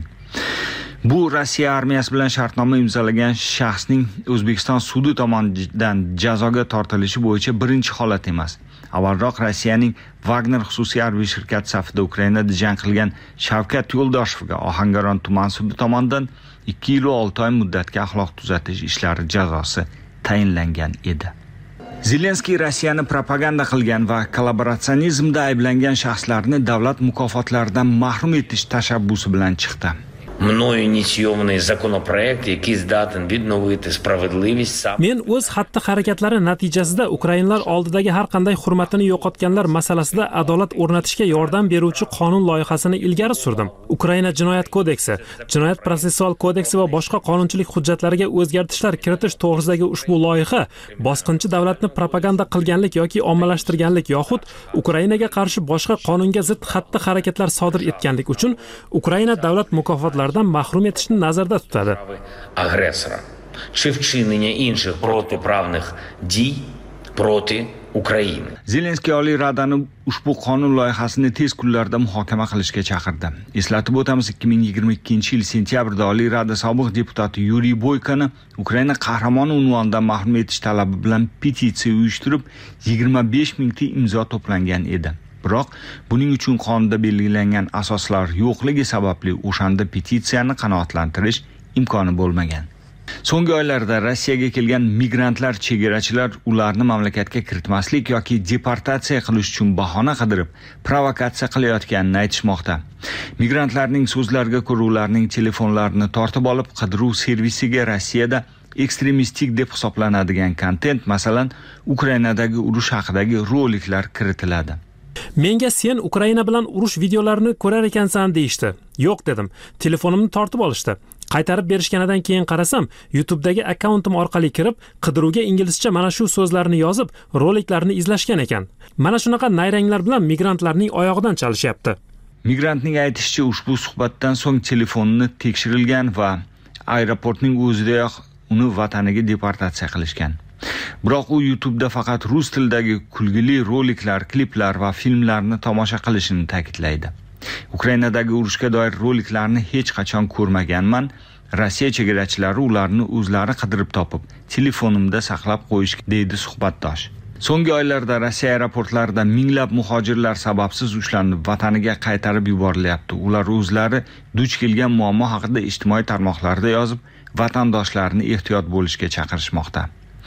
Bu Rossiya armiyasi bilan shartnoma imzolagan shaxsning O'zbekiston sudi tomonidan jazoga tortilishi bo'yicha birinchi holat emas. Avvalroq Rossiyaning Wagner xususiy harbiy shirkati safida Ukrainada jang qilgan Shavkat Yo'ldoshevga Ohangaron tuman sudi tomonidan ikki yil va olti oy muddatga axloq tuzatish ishlari jazosi tayinlangan edi. Zelenskiy Rossiyani propaganda qilgan va kollaboratsionizmda ayblangan shaxslarni davlat mukofotlaridan mahrum etish tashabbusi bilan chiqdi. Мною ініційований законопроект, який здатен відновити справедливість. Men o'z xatti-harakatlari natijasida Ukrainlar oldidagi har qanday hurmatini yo'qotganlar masalasida adolat o'rnatishga yordam beruvchi qonun loyihasini ilgari surdim. Ukraina Jinoyat kodeksi, Jinoyat protsessual kodeksi va boshqa qonunchilik hujjatlariga o'zgartishlar kiritish to'g'risidagi ushbu loyiha bosqinchi davlatni propaganda qilganlik yoki ommalashtirganlik yoxud Ukrainaga qarshi boshqa qonunga zid xatti-harakatlar sodir etganlik uchun Ukraina davlat mukofotlari mahrum etishni nazarda tutadi. Агресора чи вчинення інших протиправних дій проти України. Zelenskiy Oliy Radani ushbu qonun loyihasini tez kunlarda muhokama qilishga chaqirdi. Eslatib o'tamiz, ikki ming yigirma ikkinchi yil sentyabrda Oliy Rada sobiq deputati Yuriy Boykani Ukraina qahramoni unvonidan mahrum etish talabi bilan petitsiya uyushtirib, yigirma besh mingta imzo to'plangan edi. Biroq buning uchun qonunda belgilangan asoslar yo'qligi sababli o'shanda petitsiyani qanoatlantirish imkoni bo'lmagan. So'nggi oylarda Rossiyaga kelgan migrantlar chegarachilar ularni mamlakatga kiritmaslik yoki deportatsiya qilish uchun bahona qidirib, provokatsiya qilayotganini aytishmoqda. Migrantlarning so'zlariga ko'ra ularning telefonlarini tortib olib, qidiruv servisiga Rossiyada ekstremistik deb hisoblanadigan kontent, masalan, Ukrainadagi urush haqidagi roliklar kiritiladi. Menga sen Ukraina bilan urush videolarini ko'rar ekansan deyishdi. Yo'q dedim. Telefonimni tortib olishdi. Qaytarib berishganidan keyin qarasam, YouTube'dagi akkauntim orqali kirib, qidiruvga inglizcha mana shu so'zlarni yozib, roliklarni izlashgan ekan. Mana shunaqa nayranglar bilan migrantlarning oyog'idan chalishyapti. Migrantning aytishicha, ushbu suhbatdan so'ng telefonini tekshirilgan va aeroportning o'zidayoq uni vataniga deportatsiya qilishgan. Biroq u YouTube'da faqat rus tilidagi kulgili roliklar, kliplar va filmlarni tomosha qilishini ta'kidlaydi. Ukrainadagi urushga doir roliklarni hech qachon ko'rmaganman. Rossiya chegarachilari ularni o'zlari qidirib topib, telefonimda saqlab qo'yish, deydi suhbatdosh. So'nggi oylarda Rossiya aeroportlarida minglab muhojirlar sababsiz ushlanib, vataniga qaytarib yuborilyapti. Ular o'zlari duch kelgan muammo haqida ijtimoiy tarmoqlarda yozib, vatandoshlarini ehtiyot bo'lishga chaqirishmoqda.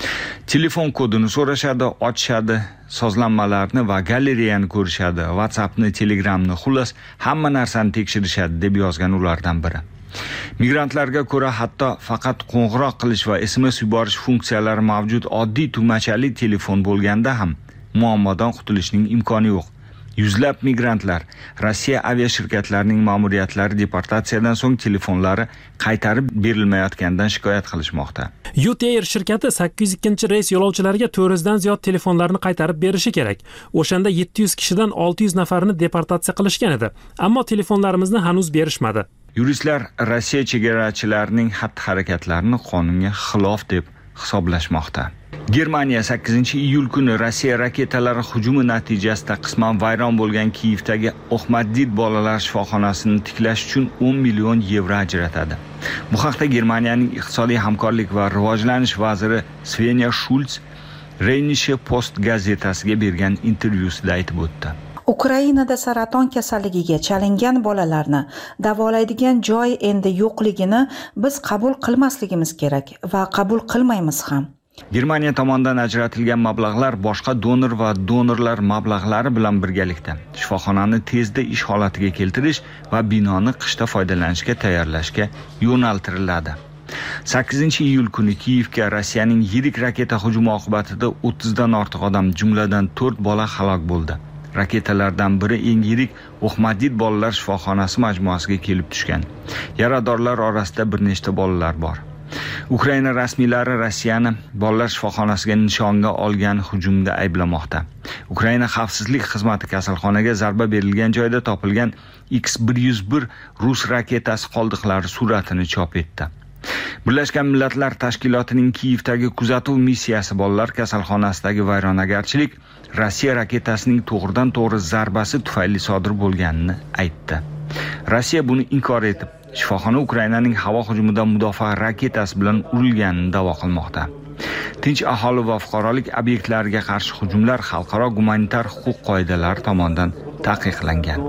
Telefon kodini so'rashadi, ochishadi, sozlanmalarni va galereyani ko'rishadi, WhatsAppni, Telegramni, xullas hamma narsani tekshirishadi, deb yozgan ulardan biri. Migrantlarga ko'ra hatto faqat qo'ng'iroq qilish va S M S yuborish funksiyalari mavjud oddiy tugmachali telefon bo'lganda ham muammodan qutulishning imkoni yo'q. Yuzlab migrantlar Rossiya aviashirkatlarining ma'muriyatlari deportatsiyadan so'ng telefonlari qaytarib berilmayotganidan shikoyat qilishmoqda. U T Air shirkati sakkiz yuz ikkinchi reys yo'lovchilariga to'rt yuz dan ziyod telefonlarni qaytarib berishi kerak. O'shanda yetti yuz kishidan olti yuz nafarini deportatsiya qilishgan edi, ammo telefonlarimizni hanuz berishmadi. Yuristlar Rossiya chegarachilarining xatti-harakatlarini qonunga xilof deb hisoblashmoqda. Germaniya sakkizinchi iyul kuni Rossiya raketalari hujumi natijasida qisman vayron bo'lgan Kiyevdagi Ahmadid bolalar shifoxonasini tiklash uchun o'n million yevro ajratadi. Bu haqda Germaniyaning iqtisodiy hamkorlik va rivojlanish vaziri Svenja Schulz Rheinische Post gazetasiga bergan intervyusida aytib o'tdi. Ukrainada saraton kasalligiga chalingan bolalarni davolaydigan joy endi yo'qligini biz qabul qilmasligimiz kerak va qabul qilmaymiz ham. Germaniya tomonidan ajratilgan mablag'lar boshqa donor va donorlar mablag'lari bilan birgalikda shifoxonani tezda ish holatiga keltirish va binoni qishda foydalanishga tayyorlashga yo'naltiriladi. sakkizinchi iyul kuni Kiyevga Rossiyaning yirik raketa hujumi oqibatida o'ttizdan ortiq odam, jumladan to'rt bola halok bo'ldi. Raketalardan biri eng yirik Ahmadid bolalar shifoxonasi majmuasiga kelib tushgan. Yaradorlar orasida bir nechta bolalar bor. Ukraina rasmiylari Rossiyani bolalar shifoxonasiga nishonga olgan hujumda ayblamoqda. Ukraina xavfsizlik xizmati kasalxonaga zarba berilgan joyda topilgan X bir yuz bir rus raketasi qoldiqlari suratini chop etdi. Birlashgan Millatlar Tashkilotining Kiyevdagi kuzatuv missiyasi bolalar kasalxonasidagi vayronagarchilik Rossiya raketasining to'g'ridan-to'g'ri zarbasi tufayli sodir bo'lganini aytdi. Rossiya buni inkor etib, shifoxona Ukrainaning havo hujumidan mudofaa raketasi bilan urilganini da'vo qilmoqda. Tinch aholi va fuqarolik obyektlariga qarshi hujumlar xalqaro gumanitar huquq qoidalari tomonidan taqiqlangan.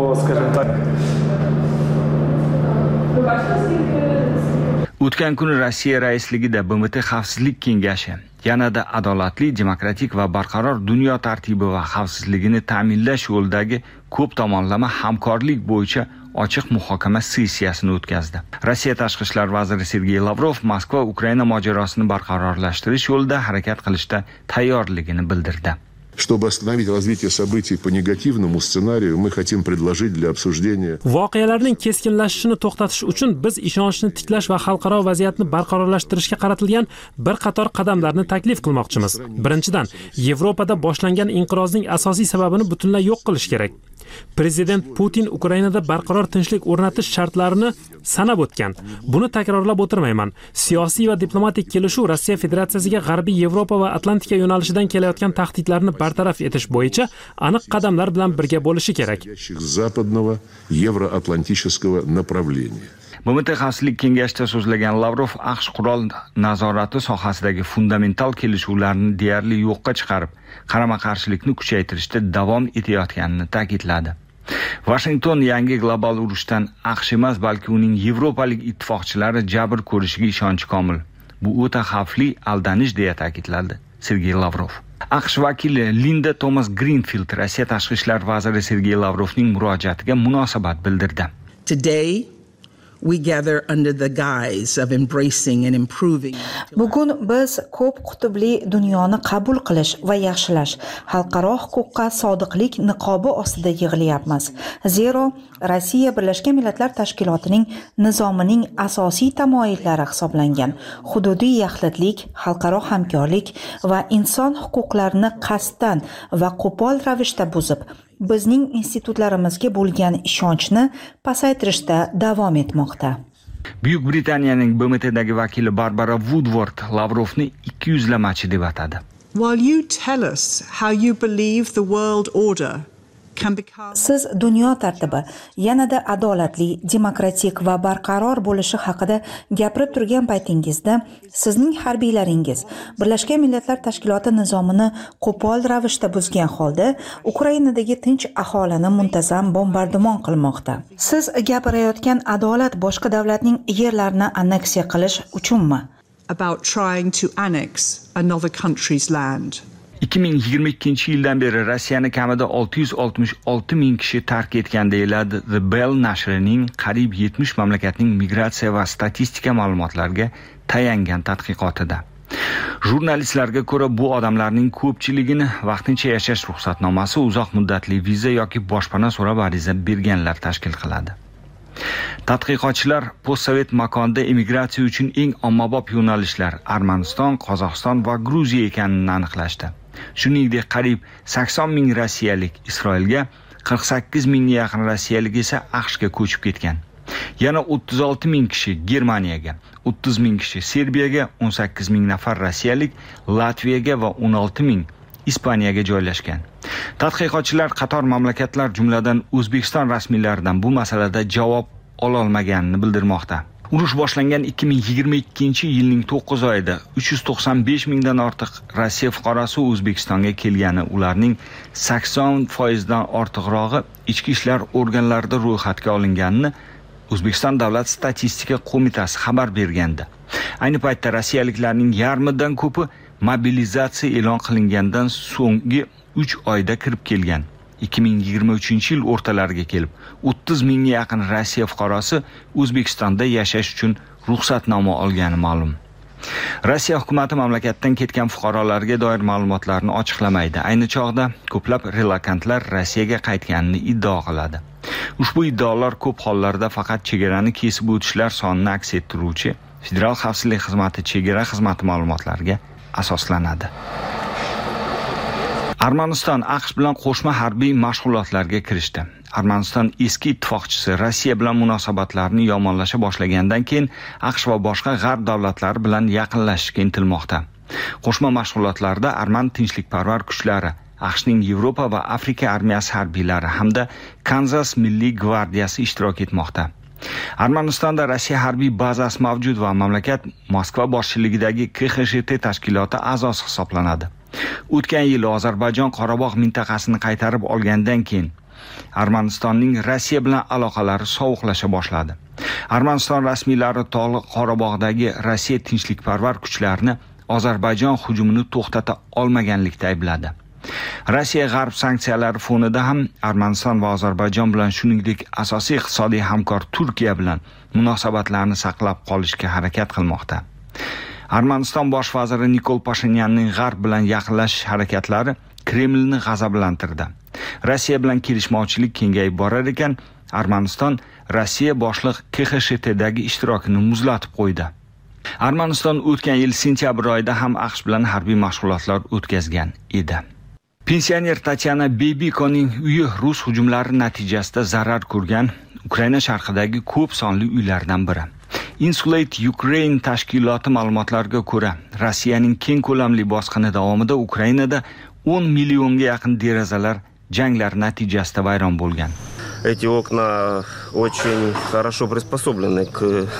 O'tgan kuni Rossiya raisligida B M T Xavfsizlik kengashi yanada adolatli, demokratik va barqaror dunyo tartibi va xavfsizligini ta'minlash yo'lidagi ko'p tomonlama hamkorlik bo'yicha ochiq muhokama sessiyasini o'tkazdi. Rossiya tashqi ishlar vaziri Sergey Lavrov Moskva Ukraina mojarosini barqarorlashtirish yo'lida harakat qilishda tayyorligini bildirdi. Чтобы остановить развитие событий по негативному сценарию, мы хотим предложить для обсуждения. Voqealarning keskinlashishini to'xtatish uchun biz ishonchni tiklash va xalqaro vaziyatni barqarorlashtirishga qaratilgan bir qator qadamlarni taklif qilmoqchimiz. Birinchidan, Yevropada boshlangan inqirozning asosiy sababini butunlay yo'q qilish kerak. Prezident Putin Ukrainada barqaror tinchlik o'rnatish shartlarini sanab o'tgan. Buni takrorlab o'tirmayman. Siyosiy va diplomatik kelishuv Rossiya Federatsiyasiga G'arbiy Yevropa va Atlantika yo'nalishidan kelayotgan tahdidlarni bartaraf etish bo'yicha aniq qadamlar bilan birga bo'lishi kerak. Западного евроатлантического направления. B M T Xavfsizlik kengashida so'zlagan Lavrov AQSh qurol nazorati sohasidagi fundamental kelishuvlarni deyarli yo'qqa chiqarib, qarama-qarshilikni kuchaytirishda davom etayotganini ta'kidladi. Washington yangi global urushdan AQSh emas, balki uning yevropalik ittifoqchilari jabr ko'rishiga ishonchi komil. Bu o'ta xavfli aldanish deya ta'kidladi Sergey Lavrov. AQSh vakili Linda Thomas Greenfield Rossiya tashqi ishlar vaziri Sergey Lavrovning murojaatiga munosabat bildirdi. Today we gather under the guise of embracing and improving. Bugun biz ko'p qutbli dunyoni qabul qilish va yaxshilash, xalqaro huquqqa sodiqlik niqobi ostida yig'ilyapmiz. Zero Rossiya Birlashgan Millatlar Tashkilotining nizomining asosiy tamoyillari hisoblangan hududiy yaxlitlik, xalqaro hamkorlik va inson huquqlarini qasddan va qo'pol ravishda buzib, bizning institutlarimizga bo'lgan ishonchni pasaytirishda davom etmoqda. Buyuk Britaniyaning B M Tdagi vakili Barbara Woodward Lavrovni ikki yuzlamachi deb atadi. While you tell us how you believe the world order can become Siz dunyo tartibi yanada adolatli, demokratik va barqaror bo'lishi haqida gapirib turgan paytingizda, sizning harbiylaringiz Birlashgan Millatlar Tashkiloti nizomini qo'pol ravishda buzgan holda Ukrainadagi tinch aholini muntazam bombardimon qilmoqda. Siz gapirayotgan adolat boshqa davlatning yerlarini anneksiya qilish uchunmi? About trying to annex another country's land. ikki ming yigirma ikkinchi yildan beri Rossiyani kamida olti yuz oltmish olti ming kishi tark etgan deyiladi The Bell nashrining qariyb yetmish mamlakatning migratsiya va statistika ma'lumotlariga tayangan tadqiqotida. Jurnalistlarga ko'ra, bu odamlarning ko'pchiligini vaqtincha yashash ruxsatnomasi, uzoq muddatli viza yoki boshpana so'rab ariza berganlar tashkil qiladi. Tadqiqotchilar postsovet makonda emigratsiya uchun eng ommabop yo'nalishlar Armaniston, Qozog'iston va Gruziya ekanini aniqlashdi. Shuningdek, qariyb sakson ming rossiyalik Isroilga, qirq sakkiz mingga yaqin rossiyalik esa AQShga ko'chib ketgan. Yana o'ttiz olti ming kishi Germaniyaga, o'ttiz ming kishi Serbiyaga, o'n sakkiz ming nafar rossiyalik Latviyaga va o'n olti ming Ispaniyaga joylashgan. Tadqiqotchilar qator mamlakatlar, jumladan O'zbekiston rasmiylaridan bu masalada javob ola olmaganini bildirmoqda. Urush boshlangan ikki ming yigirma ikkinchi yilning to'qqiz oyida uch yuz to'qson besh mingdan ortiq Rossiya fuqarosi O'zbekistonga kelgani, ularning sakson foiz dan ortiqrog'i ichki ishlar organlarida ro'yxatga olinganini O'zbekiston Davlat statistika qo'mitasi xabar bergandi. Ayni paytda rossiyaliklarning yarmidan ko'pi mobilizatsiya e'lon qilingandan so'nggi uch oyda kirib kelgan. ikki ming yigirma uchinchi yil o'rtalariga kelib, o'ttiz mingga yaqin Rossiya fuqarosi O'zbekistonda yashash uchun ruxsatnoma olgani ma'lum. Rossiya hukumatı mamlakatdan ketgan fuqarolarga doir ma'lumotlarni ochiqlamaydi. Ayni chog'da ko'plab relokantlar Rossiyaga qaytganini iddao qiladi. Ushbu iddaolar ko'p hollarda faqat chegarani kesib o'tishlar sonini aks ettiruvchi Federal xavfsizlik xizmati chegara xizmati ma'lumotlariga asoslanadi. Armaniston AQSh bilan qo'shma harbiy mashg'ulotlarga kirishdi. Armaniston eski ittifoqchisi Rossiya bilan munosabatlarni yomonlasha boshlagandan keyin AQSh va boshqa g'arb davlatlari bilan yaqinlashishga intilmoqda. Qo'shma mashg'ulotlarda Arman tinchlikparvar kuchlari, AQShning Yevropa va Afrika armiyasi harbiylari hamda Kanzas Milliy gvardiyasi ishtirok etmoqda. Armanistonda Rossiya harbiy bazasi mavjud va mamlakat Moskva boshchiligidagi K X S T tashkiloti a'zosi hisoblanadi. O'tgan yil Ozarbayjon Qorabog' mintaqasini qaytarib olgandan keyin Armanistonning Rossiya bilan aloqalari sovuqlasha boshladi. Armaniston rasmiylari Tog'li Qorabog'dagi Rossiya tinchlikparvar kuchlarini Ozarbayjon hujumini to'xtata olmaganlikda aybladi. Rossiya g'arb sanksiyalari fonida ham Armaniston va Ozarbayjon bilan, shuningdek asosiy iqtisodiy hamkor Turkiya bilan munosabatlarni saqlab qolishga harakat qilmoqda. Armaniston bosh vaziri Nikol Pashinyanning g'arb bilan yaqinlashish harakatlari Kremlni g'azablantirdi. Rossiya bilan kelishmovchilik kengayib borar ekan, Armaniston Rossiya boshliq K X S Tdagi ishtirokini muzlatib qo'ydi. Armaniston o'tgan yil sentyabr oyida ham AQSh bilan harbiy mashg'ulotlar o'tkazgan edi. Pensioner Tatyana Bebikoning uyi rus hujumlari natijasida zarar ko'rgan Ukraina sharqidagi ko'p sonli uylardan biri. Insulate Ukraine tashkiloti ma'lumotlariga ko'ra, Rossiyaning keng ko'lamli bosqini davomida Ukrainada o'n millionga yaqin derazalar janglar natijasida vayron bo'lgan. Эти окна очень хорошо приспособлены к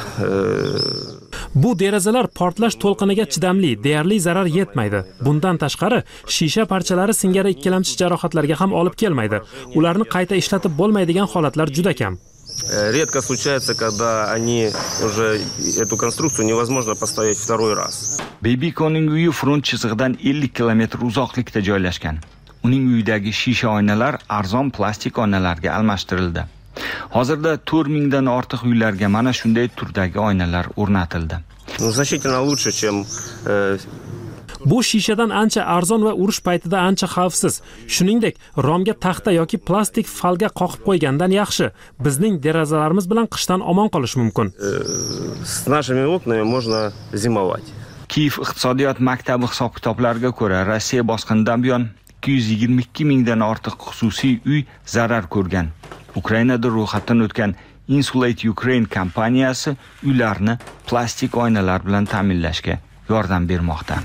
Bu derazalar portlash to'lqiniga chidamli, deyarli zarar yetmaydi. Bundan tashqari, shisha parchalari singari ikkilamchi jarohatlarga ham olib kelmaydi. Ularni qayta ishlatib bo'lmaydigan holatlar juda kam. Редко случается, когда они уже эту конструкцию невозможно поставить второй раз. Bebikoning uyi front chizig'idan ellik kilometr uzoqlikda joylashgan. Uning uyidagi shisha oynalar arzon plastik oynalarga almashtirildi. Hozirda to'rt mingdan ortiq uylarga mana shunday turdagi oynalar o'rnatildi. Значительно лучше, чем Bu shishadan ancha arzon va urush paytida ancha xavfsiz. Shuningdek, romga taxta yoki plastik falga qoqib qo'ygandan yaxshi. Bizning derazalarimiz bilan qishdan omon qolish mumkin. С нашими окнами можно зимовать. Kiyev iqtisodiyot maktabi hisob-kitoblariga ko'ra, Rossiya bosqinidan buyon ikki yuz yigirma ikki mingdan ortiq xususiy uy zarar ko'rgan. Ukrainada ro'yxatdan o'tgan Insulate Ukraine kompaniyasi uylarni plastik oynalar bilan ta'minlashga yordam bermoqda.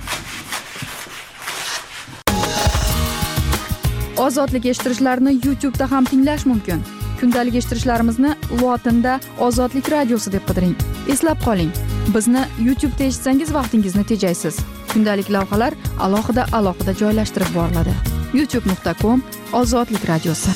Ozodlik eshittirishlarni YouTube'da ham tinglash mumkin. Kundalik eshittirishlarimizni lotinda Ozodlik radiosi deb qidiring. Eslab qoling, bizni YouTube'da eshitsangiz vaqtingizni tejaysiz. Kundalik lavhalar alohida alohida joylashtirib boriladi. youtube nuqta com Ozodlik radiosi.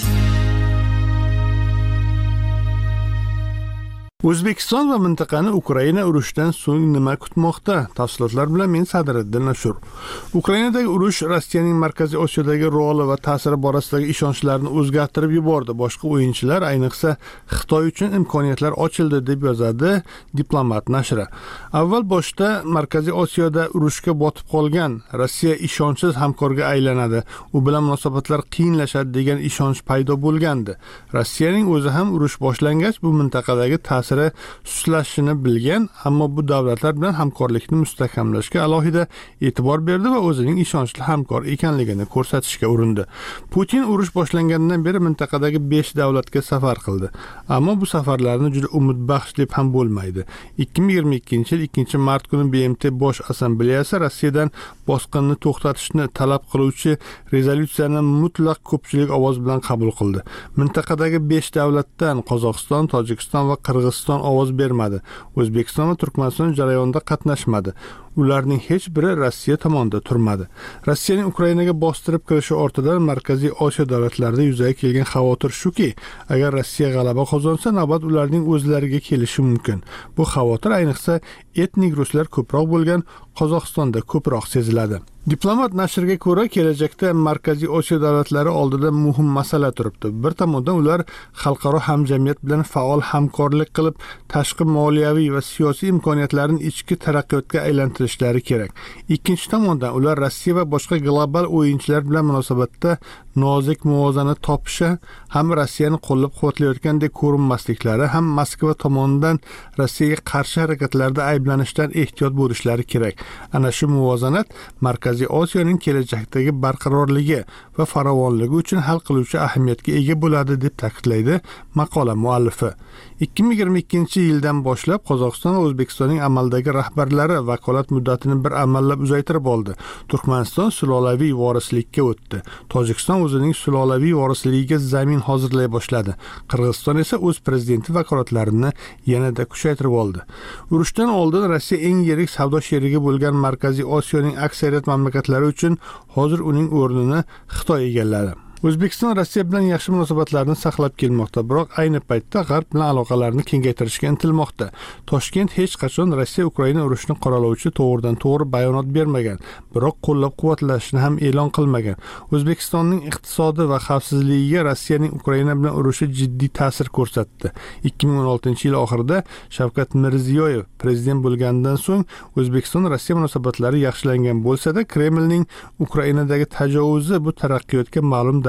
O'zbekiston va mintaqani Ukraina urushidan so'ng nima kutmoqda? Tafsilotlar bilan men Sadriddin Ashur. Ukrainadagi urush Rossiyaning Markaziy Osiyodagi roli va ta'siri borasidagi ishonchlarni o'zgartirib yubordi. Boshqa o'yinchilar, ayniqsa Xitoy uchun imkoniyatlar ochildi deb yozadi Diplomat nashri. Avval boshda Markaziy Osiyoda urushga botib qolgan Rossiya ishonchsiz hamkorga aylanadi, u bilan munosabatlar qiyinlashadi degan ishonch paydo bo'lgandi. Rossiyaning o'zi ham urush boshlangach bu mintaqadagi ta'sir suslashishini bilgan, ammo bu davlatlar bilan hamkorlikni mustahkamlashga alohida e'tibor berdi va o'zining ishonchli hamkor ekanligini ko'rsatishga urindi. Putin urush boshlangandan beri mintaqadagi besh davlatga safar qildi, ammo bu safarlarni juda umidbaxsh deb ham bo'lmaydi. ikki ming yigirma ikkinchi yil ikkinchi mart kuni B M T Bosh assambleyasi Rossiyadan bosqinni to'xtatishni talab qiluvchi rezolyutsiyani mutlaq ko'pchilik ovoz bilan qabul qildi. Mintaqadagi besh davlatdan Qozog'iston, Tojikiston va Qirg'iziston ovoz bermadi. O'zbekiston va Turkmaniston jarayonda qatnashmadi. Ularning hech biri Rossiya tomonida turmadi. Rossiyaning Ukrainaga bostirib kirishi ortidan Markaziy Osiyo davlatlarida yuzaga kelgan xavotir shuki, agar Rossiya g'alaba qozonsa, navbat ularning o'zlariga kelishi mumkin. Bu xavotir ayniqsa etnik ruslar ko'proq bo'lgan Qozog'istonda ko'proq seziladi. Diplomat nashriga ko'ra, kelajakda Markaziy Osiyo davlatlari oldida muhim masala turibdi. Bir tomondan ular xalqaro hamjamiyat bilan faol hamkorlik qilib, tashqi moliyaviy va siyosiy imkoniyatlarni ichki taraqqiyotga aylantirishlari kerak. Ikkinchi tomondan ular Rossiya va boshqa global o'yinchilar bilan munosabatda nozik muvozanat topishi, ham Rossiyani qo'llab-quvvatlayotgandek ko'rinmasliklari, ham Moskva tomonidan Rossiyaga qarshi harakatlarda ayblanishdan ehtiyot bo'lishlari kerak. Ana shu muvozanat Markaziy Osiyoning kelajakdagi barqarorligi va farovonligi uchun hal qiluvchi ahamiyatga ega bo'ladi deb ta'kidlaydi maqola muallifi. ikki ming yigirma ikkinchi yildan boshlab Qozog'iston va O'zbekistonning amaldagi rahbarlari vakolat muddatini bir amallab uzaytirib oldi. Turkmaniston sulolaviy vorislikka o'tdi. Tojikiston o'zining sulolaviy vorisligiga zamin hozirlay boshladi. Qirg'iziston esa o'z prezidenti vakolatlarini yanada kuchaytirib oldi. Urushdan oldin Rossiya eng yirik savdo sherigi bo'lgan Markaziy Osiyoning aksariyat mamlakatlari uchun hozir uning o'rnini Xitoy egalladi. O'zbekiston Rossiya bilan yaxshi munosabatlarni saqlab kelmoqda, biroq ayni paytda G'arb bilan aloqalarni kengaytirishga intilmoqda. Toshkent hech qachon Rossiya Ukraina urushini qoralovchi to'g'ridan to'g'ri bayonot bermagan, biroq qo'llab-quvvatlashni ham e'lon qilmagan. O'zbekistonning iqtisodi va xavfsizligiga Rossiyaning Ukraina bilan urushi jiddiy ta'sir ko'rsatdi. ikki ming o'n oltinchi yil oxirida Shavkat Mirziyoyev prezident bo'lganidan so'ng O'zbekiston Rossiya munosabatlari yaxshilangan bo'lsa-da, Kremlning Ukrainadagi tajovuzi bu taraqqiyotga ma'lum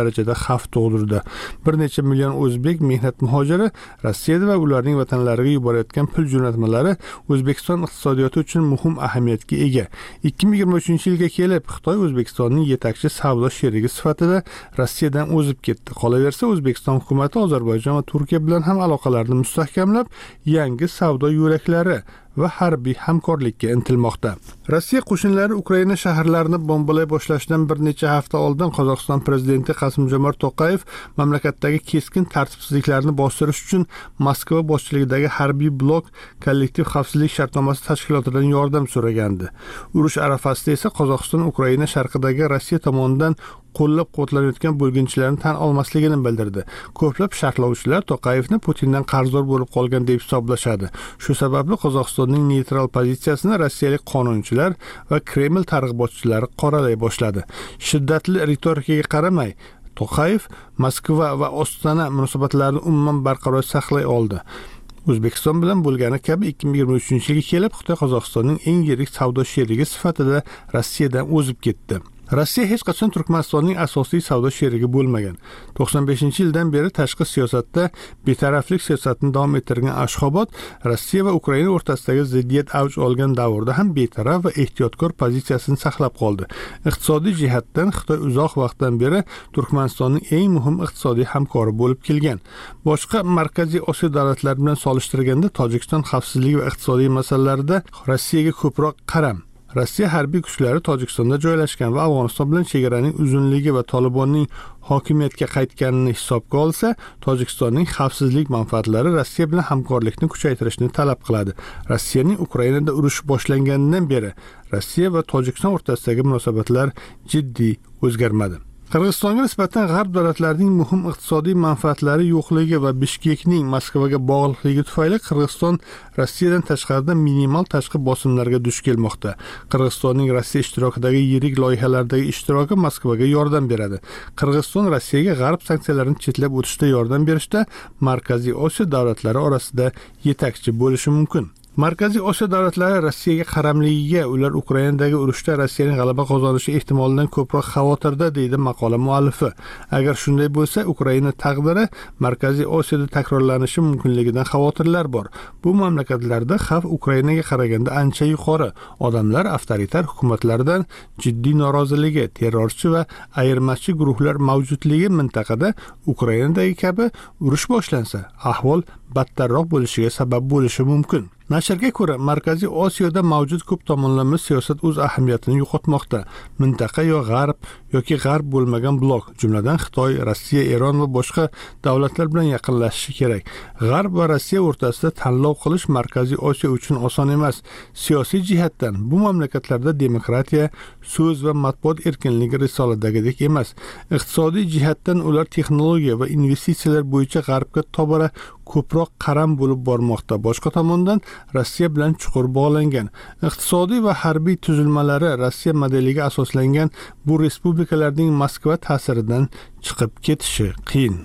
darajada xavf tug'dirdi. Bir necha million o'zbek mehnat muhojiri Rossiyada va ularning vatanlariga yuborayotgan pul jo'natmalari O'zbekiston iqtisodiyoti uchun muhim ahamiyatga ega. ikki ming yigirma uchinchi yilga kelib Xitoy O'zbekistonning yetakchi savdo sherigi sifatida Rossiyadan o'zib ketdi. Qolaversa, O'zbekiston hukumatı Ozarbayjon va Turkiya bilan ham aloqalarni mustahkamlab, yangi savdo yo'laklari va harbiy hamkorlikka intilmoqda. Rossiya qo'shinlari Ukraina shaharlarini bombalay boshlashidan bir necha hafta oldin Qozog'iston prezidenti Qasim-Jomart To'qayev mamlakatdagi keskin tartibsizliklarni bostirish uchun Moskva boshchiligidagi harbiy blok kollektiv xavfsizlik shartnomasi tashkilotidan yordam so'ragandi. Urush arafasida esa Qozog'iston Ukraina sharqidagi Rossiya tomonidan qo'llab-quvvatlanayotgan bo'lginchilarni tan olmasligini bildirdi. Ko'plab sharhlovchilar To'qayevni Putindan qarzdor bo'lib qolgan deb hisoblashadi. Shu sababli Qozog'istonning neytral pozitsiyasini rossiyalik qonunchilar va Kreml targ'ibotchilari qoralay boshladi. Shiddatli ritorikaga qaramay, To'qayev Moskva va Ostona munosabatlarini umuman barqaror saqlay oldi. O'zbekiston bilan bo'lgani kabi ikki ming yigirma uchinchi yilga kelib Xitoy Qozog'istonning eng yirik savdo sherigi sifatida Rossiyadan o'zib ketdi. Rossiya hech qachon Turkmanistonning asosiy savdo sherigi bo'lmagan. to'qson beshinchi yildan beri tashqi siyosatda betaraflik siyosatini davom ettirgan Ashxobod Rossiya va Ukraina o'rtasidagi ziddiyat avj olgan davrda ham betaraf va ehtiyotkor pozitsiyasini saqlab qoldi. Iqtisodiy jihatdan Xitoy uzoq vaqtdan beri Turkmanistonning eng muhim iqtisodiy hamkori bo'lib kelgan. Boshqa Markaziy Osiyo davlatlari bilan solishtirganda Tojikiston xavfsizligi va iqtisodiy masalalarida Rossiyaga ko'proq qaram. Rossiya harbiy kuchlari Tojikistonda joylashgan va Afg'oniston bilan chegaraning uzunligi va Talibanning hokimiyatga qaytganini hisobga olsa, Tojikistonning xavfsizlik manfaatlari Rossiya bilan hamkorlikni kuchaytirishni talab qiladi. Rossiyaning Ukrainada urush boshlanganidan beri Rossiya va Tojikiston o'rtasidagi munosabatlar jiddiy o'zgarmadi. Qirg'izistonga nisbatan g'arb davlatlarining muhim iqtisodiy manfaatlari yo'qligi va Bishkekning Moskvaga bog'liqligi tufayli Qirg'iziston Rossiyadan tashqarida minimal tashqi bosimlarga duch kelmoqda. Qirg'izistonning Rossiya ishtirokidagi yirik loyihalardagi ishtiroki Moskvaga yordam beradi. Qirg'iziston Rossiyaga g'arb sanksiyalarini chetlab o'tishda yordam berishda Markaziy Osiyo davlatlari orasida yetakchi bo'lishi mumkin. Markaziy Osiyo davlatlari Rossiyaga qaramligiga, ular Ukrainadagi urushda Rossiyaning g'alaba qozonishi ehtimolidan ko'proq xavotirda, deydi maqola muallifi. Agar shunday bo'lsa, Ukraina taqdiri Markaziy Osiyoda takrorlanishi mumkinligidan xavotirlar bor. Bu mamlakatlarda xavf Ukrainaga qaraganda ancha yuqori. Odamlar avtoritar hukumatlardan jiddiy noroziligi, terrorchi va ayirmachi guruhlar mavjudligi mintaqada Ukrainadagi kabi urush boshlansa, ahvol battarroq bo'lishiga sabab bo'lishi mumkin. Nashrga ko'ra, Markaziy Osiyoda mavjud ko'p tomonlama siyosat o'z ahamiyatini yo'qotmoqda. Mintaqa yo g'arb yoki g'arb bo'lmagan blok, jumladan Xitoy, Rossiya, Eron va boshqa davlatlar bilan yaqinlashishi kerak. G'arb va Rossiya o'rtasida tanlov qilish Markaziy Osiyo uchun oson emas. Siyosiy jihatdan bu mamlakatlarda demokratiya, so'z va matbuot erkinligi risoladagidek emas. Iqtisodiy jihatdan ular texnologiya va investitsiyalar bo'yicha g'arbga tobora ko'proq qaram bo'lib bormoqda. Boshqa tomondan Rossiya bilan chuqur bog'langan. Iqtisodiy va harbiy tuzilmalari Rossiya modeliga asoslangan bu respublikalarning Moskva ta'siridan chiqib ketishi qiyin.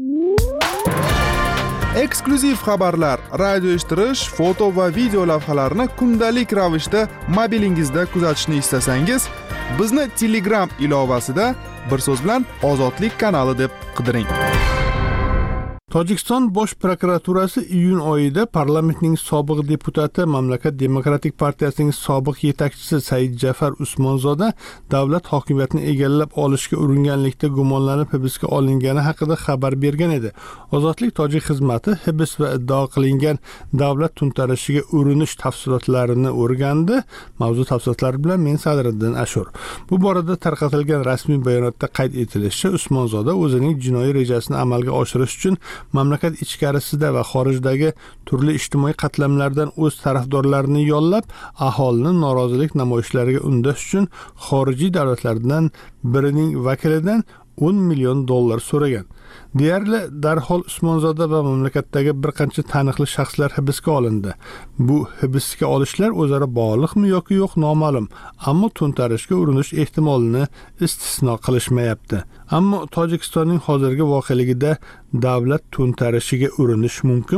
Eksklyuziv xabarlar, radio eshittirish, foto va video lavhalarni kundalik ravishda mobilingizda kuzatishni istasangiz, bizni Telegram ilovasida bir so'z bilan Ozodlik kanali deb qidiring. Tojikiston bosh prokuraturasi iyun oyida parlamentning sobiq deputati, mamlakat demokratik partiyasining sobiq yetakchisi Said Jafar Usmonzoda davlat hokimiyatini egallab olishga uringanlikda gumonlanib hibsga olingani haqida xabar bergan edi. Ozodlik tojik xizmati hibs va iddao qilingan davlat to'ntarishiga urinish tafsilotlarini o'rgandi. Mavzu tafsilotlari bilan men Sadriddin Ashur. Bu borada tarqatilgan rasmiy bayonotda qayd etilishicha, Usmonzoda o'zining jinoiy rejasini amalga oshirish uchun mamlakat ichkarisida va xorijdagi turli ijtimoiy qatlamlardan o'z tarafdorlarini yollab, aholini norozilik namoyishlariga undash uchun xorijiy davlatlardan birining vakilidan o'n million dollar so'ragan. Deyarli darhol Usmonzoda va mamlakatdagi bir qancha taniqli shaxslar hibsga olindi. Bu hibsga olishlar o'zaro bog'liqmi yoki yo'q noma'lum, ammo to'ntarishga urinish ehtimolini istisno qilishmayapti. Ammo Tojikistonning hozirgi voqeligida davlat to'ntarishiga urinish mumkinmi?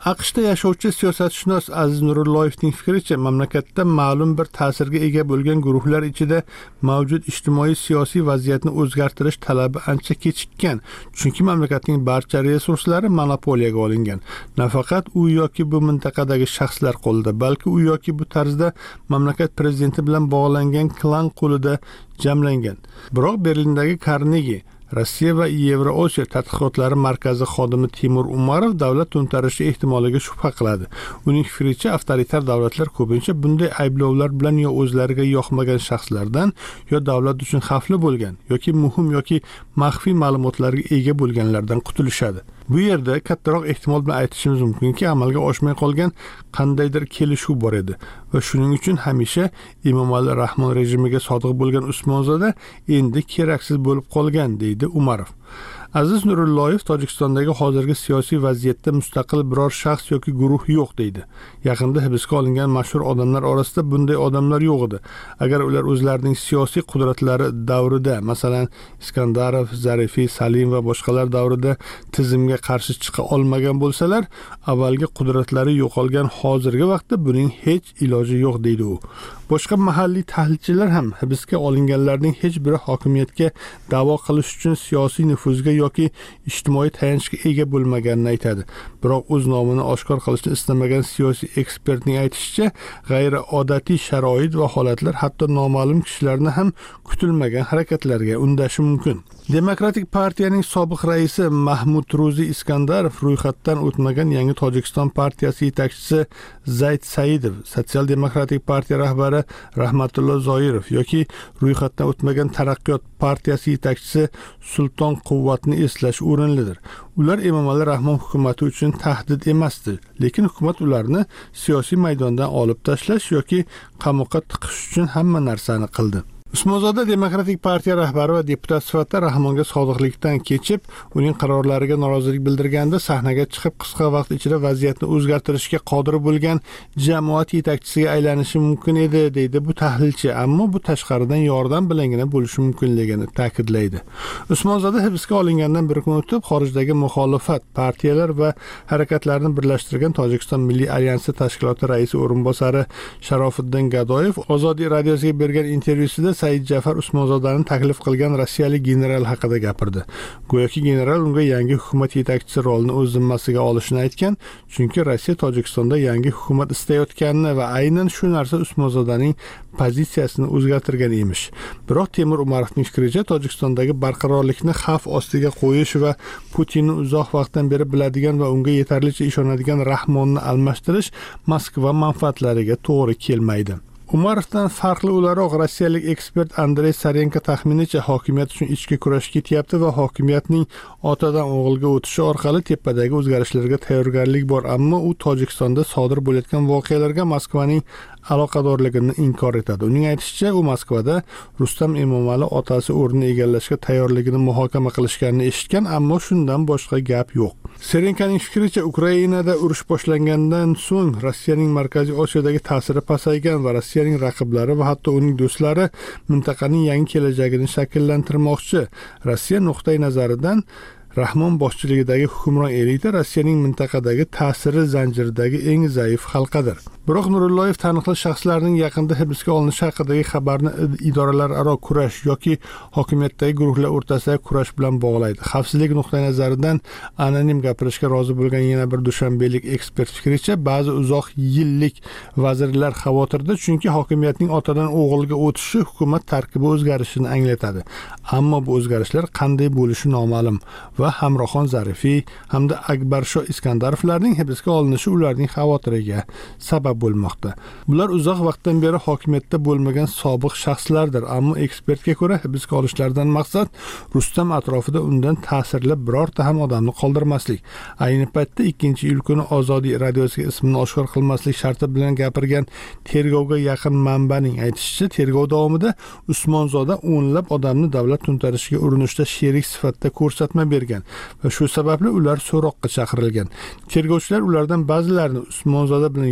aqshda yashovchi siyosatshunos Aziz Nurulloyevning fikricha, mamlakatda ma'lum bir ta'sirga ega bo'lgan guruhlar ichida mavjud ijtimoiy siyosiy vaziyatni o'zgartirish talabi ancha kechikkan, chunki mamlakatning barcha resurslari monopoliyaga olingan. Nafaqat u yoki bu mintaqadagi shaxslar qo'lida, balki u yoki bu tarzda mamlakat prezidenti bilan bog'langan klan qo'lida jamlangan. Biroq Berlindagi Carnegie Rossiya va Yevroosiyo tadqiqotlari markazi xodimi Timur Umarov davlat to'ntarishi ehtimoliga shubha qiladi. Uning fikricha, avtoritar davlatlar ko'pincha bunday ayblovlar bilan yo o'zlariga yoqmagan shaxslardan, yo davlat uchun xavfli bo'lgan yoki muhim yoki maxfiy ma'lumotlarga ega bo'lganlardan qutulishadi. Bu yerda kattaroq ehtimol bilan aytishimiz mumkinki, amalga oshmay qolgan qandaydir kelishuv bor edi va shuning uchun hamisha Emomali Rahmon rejimiga sodiq bo'lgan Usmonzoda endi keraksiz bo'lib qolgan, deydi Umarov. Aziz Nurulloyev Tojikistondagi hozirgi siyosiy vaziyatda mustaqil biror shaxs yoki guruh yo'q deydi. Yaqinda hibsga olingan mashhur odamlar orasida bunday odamlar yo'q edi. Agar ular o'zlarining siyosiy qudratlari davrida, masalan, Iskandarov, Zarifiy, Salim va boshqalar davrida tizimga qarshi chiqa olmagan bo'lsalar, avvalgi qudratlari yo'qolgan hozirgi vaqtda buning hech iloji yo'q, deydi u. Boshqa mahalliy tahlilchilar ham hibsga olinganlarning hech biri hokimiyatga da'vo qilish uchun siyosiy nufuzga yoki ijtimoiy tayanchga ega bo'lmaganini aytadi. Biroq o'z nomini oshkor qilishni istamagan siyosiy ekspertning aytishicha, g'ayriodatiy sharoit va holatlar hatto noma'lum kishilarni ham kutilmagan harakatlarga undashi mumkin. Demokratik partiyaning sobiq raisi Mahmud Ruzi Iskandarov ro'yxatdan o'tmagan yangi Tojikiston partiyasi yetakchisi Zayd Saidov, Sotsial demokratik partiya rahbari Rahmatullo Zoirov yoki ro'yxatdan o'tmagan Taraqqiyot partiyasi yetakchisi Sulton Quvvatni eslash o'rinlidir. Ular Emomali Rahmon hukumati uchun tahdid emasdi, lekin hukumat ularni siyosiy maydondan olib tashlash yoki qamoqqa tiqish uchun hamma narsani qildi. Usmonzoda Demokratik partiya rahbari va deputat sifatida Rahmonga sodiqlikdan kechib, uning qarorlariga norozilik bildirganda sahnaga chiqib qisqa vaqt ichida vaziyatni o'zgartirishga qodir bo'lgan jamoat yetakchisiga aylanishi mumkin edi, deydi bu tahlilchi, ammo bu tashqaridan yordam bilangina bo'lishi mumkinligini ta'kidlaydi. Usmonzoda hibsga olingandan bir kun o'tib, xorijdagi muxolifat partiyalar va harakatlarni birlashtirgan Tojikiston Milliy alyansi tashkiloti raisi o'rinbosari Sharofiddin Gadoyev Ozodiy radiosiga bergan intervyusida Said Jafar Usmonzodani taklif qilgan rossiyalik general haqida gapirdi. Go'yoki general unga yangi hukumat yetakchisi rolini o'z zimmasiga olishini aytgan, chunki Rossiya Tojikistonda yangi hukumat istayotganini va aynan shu narsa Usmonzodaning pozitsiyasini o'zgartirgan emish. Biroq Temur Umarovning fikricha, Tojikistondagi barqarorlikni xavf ostiga qo'yish va Putinni uzoq vaqtdan beri biladigan va unga yetarlicha ishonadigan Rahmonni almashtirish Moskva manfaatlariga to'g'ri kelmaydi. Umarovdan farqli o'laroq rossiyalik ekspert Andrey Sarenko taxminicha hokimiyat uchun ichki kurash ketyapti va hokimiyatning otadan o'g'ilga o'tishi orqali tepadagi o'zgarishlarga tayyorgarlik bor, ammo u Tojikistonda sodir bo'layotgan voqealarga Moskvaning aloqadorligini inkor etadi. Uning aytishicha, u Moskvada Rustam Emomali otasi o'rnini egallashga tayyorligini muhokama qilishganini eshitgan, ammo shundan boshqa gap yo'q. Serenkaning fikricha, Ukrainada urush boshlangandan so'ng Rossiyaning Markaziy Osiyodagi ta'siri pasaygan va Rossiyaning raqiblari va hatto uning do'stlari mintaqaning yangi kelajagini shakllantirmoqchi. Rossiya nuqtai nazaridan Rahmon boshchiligidagi hukmron elita Rossiyaning mintaqadagi ta'siri zanjiridagi eng zaif halqadir. Biroq Nurulloyev taniqli shaxslarning yaqinda hibsga olinishi haqidagi xabarni idoralararo kurash yoki hokimiyatdagi guruhlar o'rtasidagi kurash bilan bog'laydi. Xavfsizlik nuqtai nazaridan anonim gapirishga rozi bo'lgan yana bir dushanbelik ekspert fikricha, ba'zi uzoq yillik vazirlar xavotirda, chunki hokimiyatning otadan o'g'ilga o'tishi hukumat tarkibi o'zgarishini anglatadi. Ammo bu o'zgarishlar qanday bo'lishi noma'lum va Hamroxon Zarifiy hamda Akbarsho Iskandarovlarning hibsga olinishi ularning xavotiriga sabab bo'lmoqda. Bular uzoq vaqtdan beri hokimiyatda bo'lmagan sobiq shaxslardir, ammo ekspertga ko'ra hibsga olishlardan maqsad Rustam atrofida undan ta'sirli birorta ham odamni qoldirmaslik. Ayni paytda ikkinchi iyul kuni Ozodiy radiosiga ismini oshkor qilmaslik sharti bilan gapirgan tergovga yaqin manbaning aytishicha, tergov davomida Usmonzoda o'nlab odamni davlat to'ntarishiga urinishda sherik sifatida ko'rsatma bergan va shu sababli ular so'roqqa chaqirilgan. Tergovchilar ulardan ba'zilarini Usmonzoda bilan yuzlashtirgan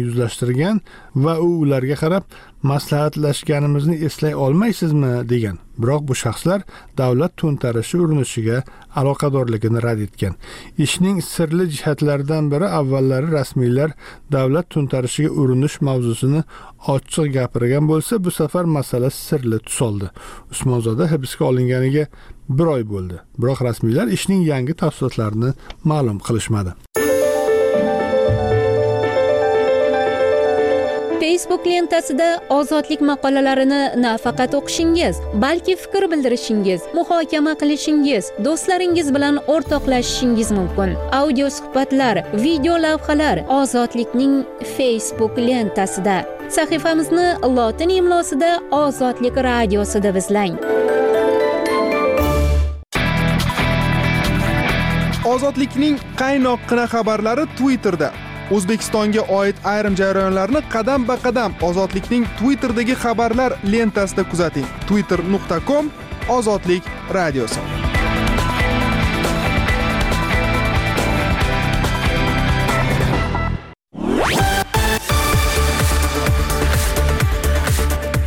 chaqirgan va u ularga qarab maslahatlashganimizni eslay olmaysizmi degan. Biroq bu shaxslar davlat to'ntarishi urinishiga aloqadorligini rad etgan. Ishning sirli jihatlaridan biri avvallari rasmiylar davlat to'ntarishiga urinish mavzusini ochiq gapirgan bo'lsa, bu safar masala sirli tus oldi. Usmonzoda hibsga olinganiga bir oy bo'ldi. Biroq rasmiylar ishning yangi tafsilotlarini ma'lum qilishmadi. Facebook lentasida ozodlik maqolalarini nafaqat o'qishingiz, balki fikr bildirishingiz, muhokama qilishingiz, do'stlaringiz bilan o'rtoqlashishingiz mumkin. Audio suhbatlar, video lavhalar ozodlikning Facebook lentasida. Sahifamizni lotin imlosida Ozodlik radiosi deb izlang. Ozodlikning qaynoqqina xabarlari Twitterda. O'zbekistonga oid ayrim jarayonlarni qadam-ba-qadam Ozodlikning Twitterdagi xabarlar lentasida kuzating. twitter nuqta com Ozodlik radiosi.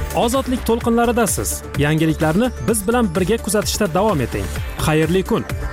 Ozodlik to'lqinlaridasiz. Yangiliklarni biz bilan birga kuzatishda davom eting. Xayrli kun.